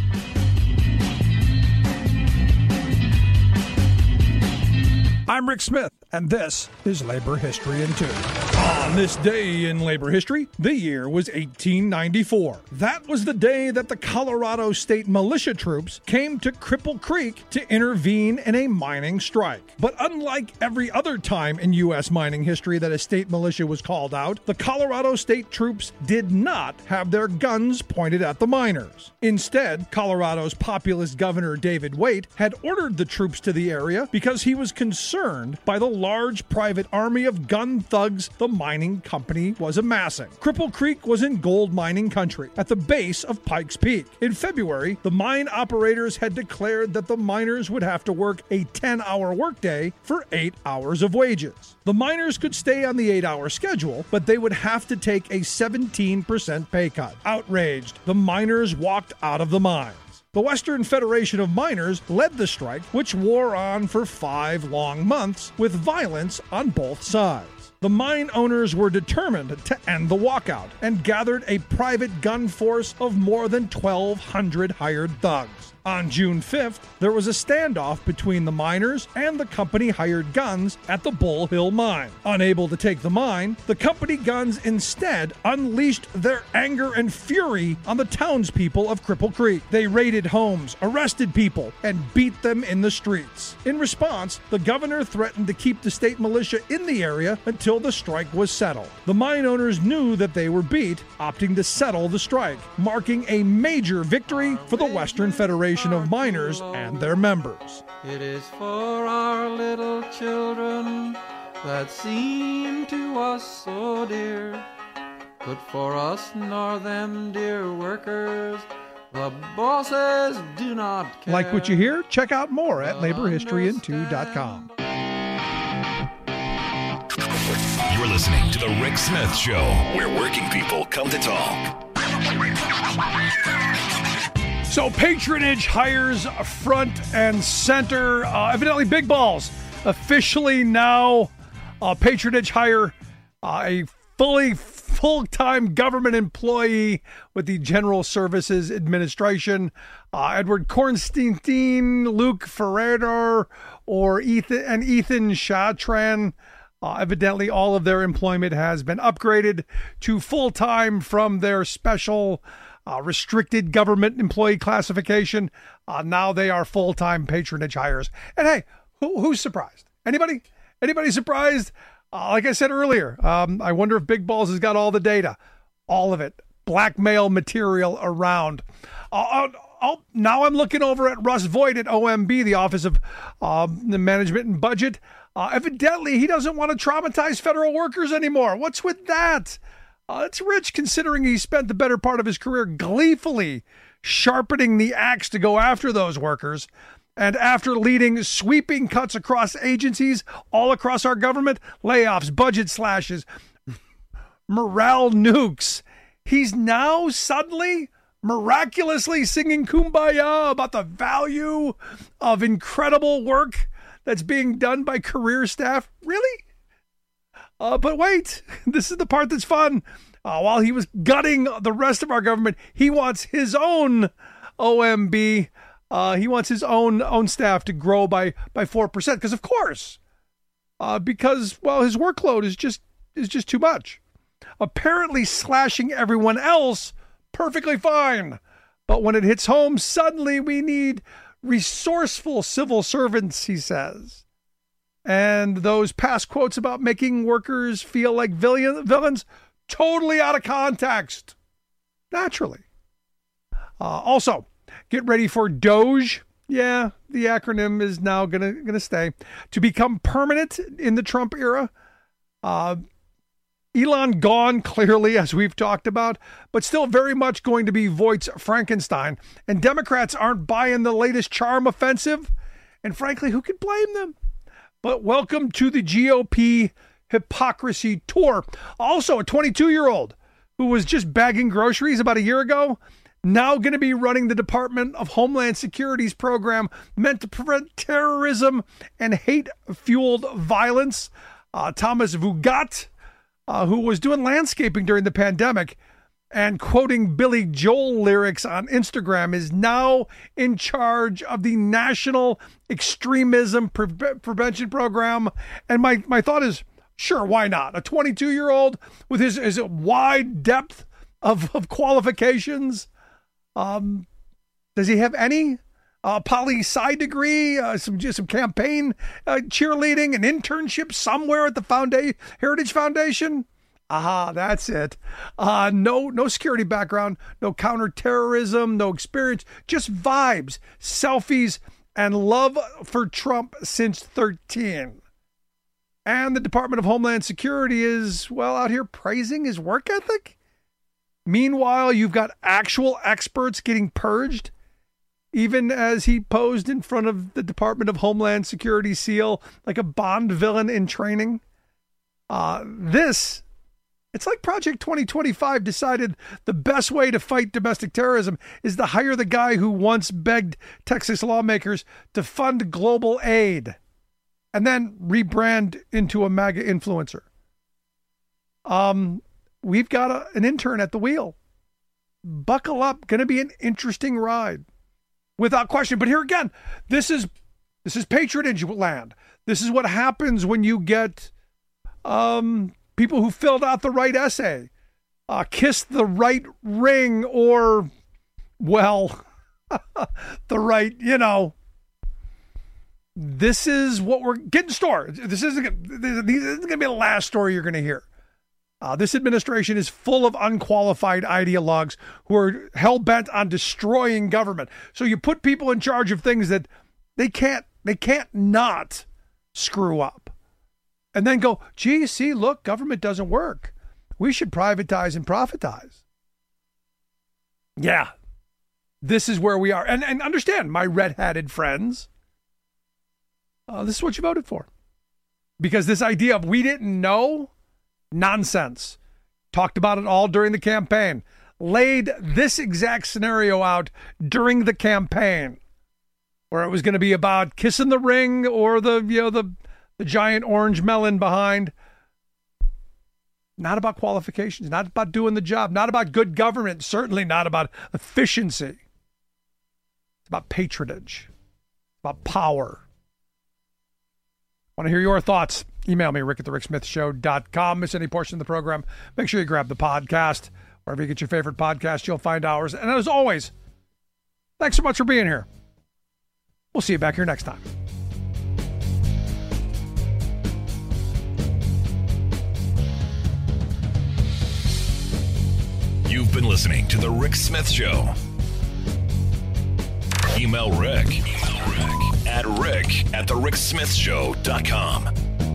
I'm Rick Smith, and this is Labor History in Two. On this day in labor history, the year was eighteen ninety-four. That was the day that the Colorado State militia troops came to Cripple Creek to intervene in a mining strike. But unlike every other time in U S mining history that a state militia was called out, the Colorado State troops did not have their guns pointed at the miners. Instead, Colorado's populist governor David Waite had ordered the troops to the area because he was concerned by the large private army of gun thugs the mining company was amassing. Cripple Creek was in gold mining country at the base of Pikes Peak. In February, the mine operators had declared that the miners would have to work a ten-hour workday for eight hours of wages. The miners could stay on the eight-hour schedule, but they would have to take a seventeen percent pay cut. Outraged, the miners walked out of the mine. The Western Federation of Miners led the strike, which wore on for five long months with violence on both sides. The mine owners were determined to end the walkout and gathered a private gun force of more than twelve hundred hired thugs. On June fifth, there was a standoff between the miners and the company hired guns at the Bull Hill mine. Unable to take the mine, the company guns instead unleashed their anger and fury on the townspeople of Cripple Creek. They raided homes, arrested people, and beat them in the streets. In response, the governor threatened to keep the state militia in the area until the strike was settled. The mine owners knew that they were beat, opting to settle the strike, marking a major victory for the Western Federation of Miners and their members. It is for our little children that seem to us so dear, but for us nor them dear workers, the bosses do not care. Like what you hear? Check out more at labor history in two dot com. You're listening to The Rick Smith Show, where working people come to talk. So patronage hires front and center. Uh, evidently, Big Balls officially now uh, patronage hire uh, a fully full-time government employee with the General Services Administration. Uh, Edward Kornstein, Luke Ferrer, or Ethan and Ethan Chatran. Uh, evidently, all of their employment has been upgraded to full-time from their special uh, restricted government employee classification. Uh, now they are full-time patronage hires. And hey, who, who's surprised? Anybody? Anybody surprised? Uh, like I said earlier, um, I wonder if Big Balls has got all the data. All of it. Blackmail material around. Uh, oh, now I'm looking over at Russ Voigt at O M B, the Office of uh, the Management and Budget. Uh, evidently, he doesn't want to traumatize federal workers anymore. What's with that? Uh, it's rich considering he spent the better part of his career gleefully sharpening the axe to go after those workers. And after leading sweeping cuts across agencies all across our government, layoffs, budget slashes, morale nukes, he's now suddenly miraculously singing Kumbaya about the value of incredible work that's being done by career staff. Really? Uh, but wait, this is the part that's fun. Uh, while he was gutting the rest of our government, he wants his own O M B. Uh, he wants his own own staff to grow by by four percent. Because of course, uh, because well, his workload is just is just too much. Apparently, slashing everyone else perfectly fine, but when it hits home, suddenly we need resourceful civil servants. He says. And those past quotes about making workers feel like villain, villains, totally out of context. Naturally. Uh, also, get ready for DOGE. Yeah, the acronym is now gonna gonna stay to become permanent in the Trump era. Uh, Elon gone clearly, as we've talked about, but still very much going to be Voight's Frankenstein. And Democrats aren't buying the latest charm offensive. And frankly, who could blame them? But welcome to the G O P hypocrisy tour. Also, a twenty-two-year-old who was just bagging groceries about a year ago, now going to be running the Department of Homeland Security's program meant to prevent terrorism and hate-fueled violence. Uh, Thomas Vugat, uh, who was doing landscaping during the pandemic and quoting Billy Joel lyrics on Instagram, is now in charge of the National Extremism Pre- Prevention Program. And my, my thought is, sure, why not? A twenty-two-year-old with his, his wide depth of, of qualifications. Um, does he have any uh, poli-sci degree, uh, some just some campaign uh, cheerleading, an internship somewhere at the Founda- Heritage Foundation? Aha, that's it. Uh, no, no security background, no counterterrorism, no experience, just vibes, selfies, and love for Trump since thirteen. And the Department of Homeland Security is, well, out here praising his work ethic. Meanwhile, you've got actual experts getting purged, even as he posed in front of the Department of Homeland Security SEAL like a Bond villain in training. Uh, this... It's like Project twenty twenty-five decided the best way to fight domestic terrorism is to hire the guy who once begged Texas lawmakers to fund global aid and then rebrand into a MAGA influencer. Um, we've got a, an intern at the wheel. Buckle up. Going to be an interesting ride without question. But here again, this is, this is patronage land. This is what happens when you get, um, people who filled out the right essay, uh, kissed the right ring, or, well, the right, you know. This is what we're getting store. This isn't, this isn't going to be the last story you're going to hear. Uh, this administration is full of unqualified ideologues who are hell-bent on destroying government. So you put people in charge of things that they can't, they can't not screw up. And then go, gee, see, look, government doesn't work. We should privatize and profitize. Yeah, this is where we are. And and understand, my red-hatted friends, uh, this is what you voted for. Because this idea of we didn't know, nonsense. Talked about it all during the campaign. Laid this exact scenario out during the campaign, where it was going to be about kissing the ring or the, you know, the... the giant orange melon behind. Not about qualifications, not about doing the job, not about good government, certainly not about efficiency. It's about patronage, about power. Want to hear your thoughts? Email me, rick at the rick smith show dot com. Miss any portion of the program, make sure you grab the podcast. Wherever you get your favorite podcast, you'll find ours. And as always, thanks so much for being here. We'll see you back here next time. You've been listening to The Rick Smith Show. Email Rick, Email Rick at rick at the rick smith show dot com.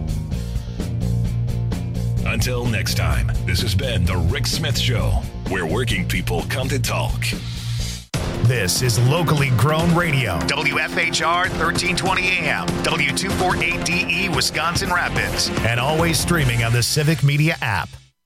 Until next time, this has been The Rick Smith Show, where working people come to talk. This is locally grown radio. W F H R thirteen twenty A M, W two forty-eight D E, Wisconsin Rapids. And always streaming on the Civic Media app.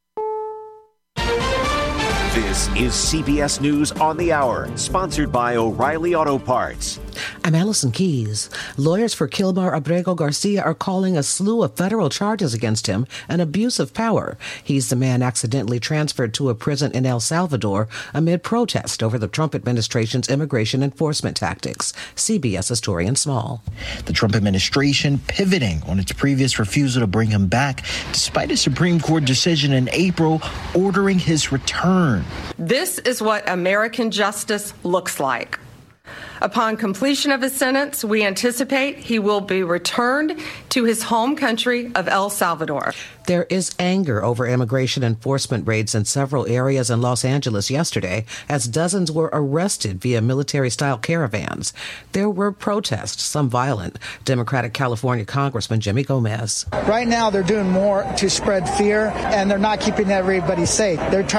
This is C B S News on the Hour, sponsored by O'Reilly Auto Parts. I'm Allison Keys. Lawyers for Kilmar Abrego Garcia are calling a slew of federal charges against him an abuse of power. He's the man accidentally transferred to a prison in El Salvador amid protest over the Trump administration's immigration enforcement tactics. CBS's Torian Small. The Trump administration pivoting on its previous refusal to bring him back, despite a Supreme Court decision in April ordering his return. This is what American justice looks like. Upon completion of his sentence, we anticipate he will be returned to his home country of El Salvador. There is anger over immigration enforcement raids in several areas in Los Angeles yesterday as dozens were arrested via military-style caravans. There were protests, some violent. Democratic California Congressman Jimmy Gomez. Right now, they're doing more to spread fear, and they're not keeping everybody safe. They're trying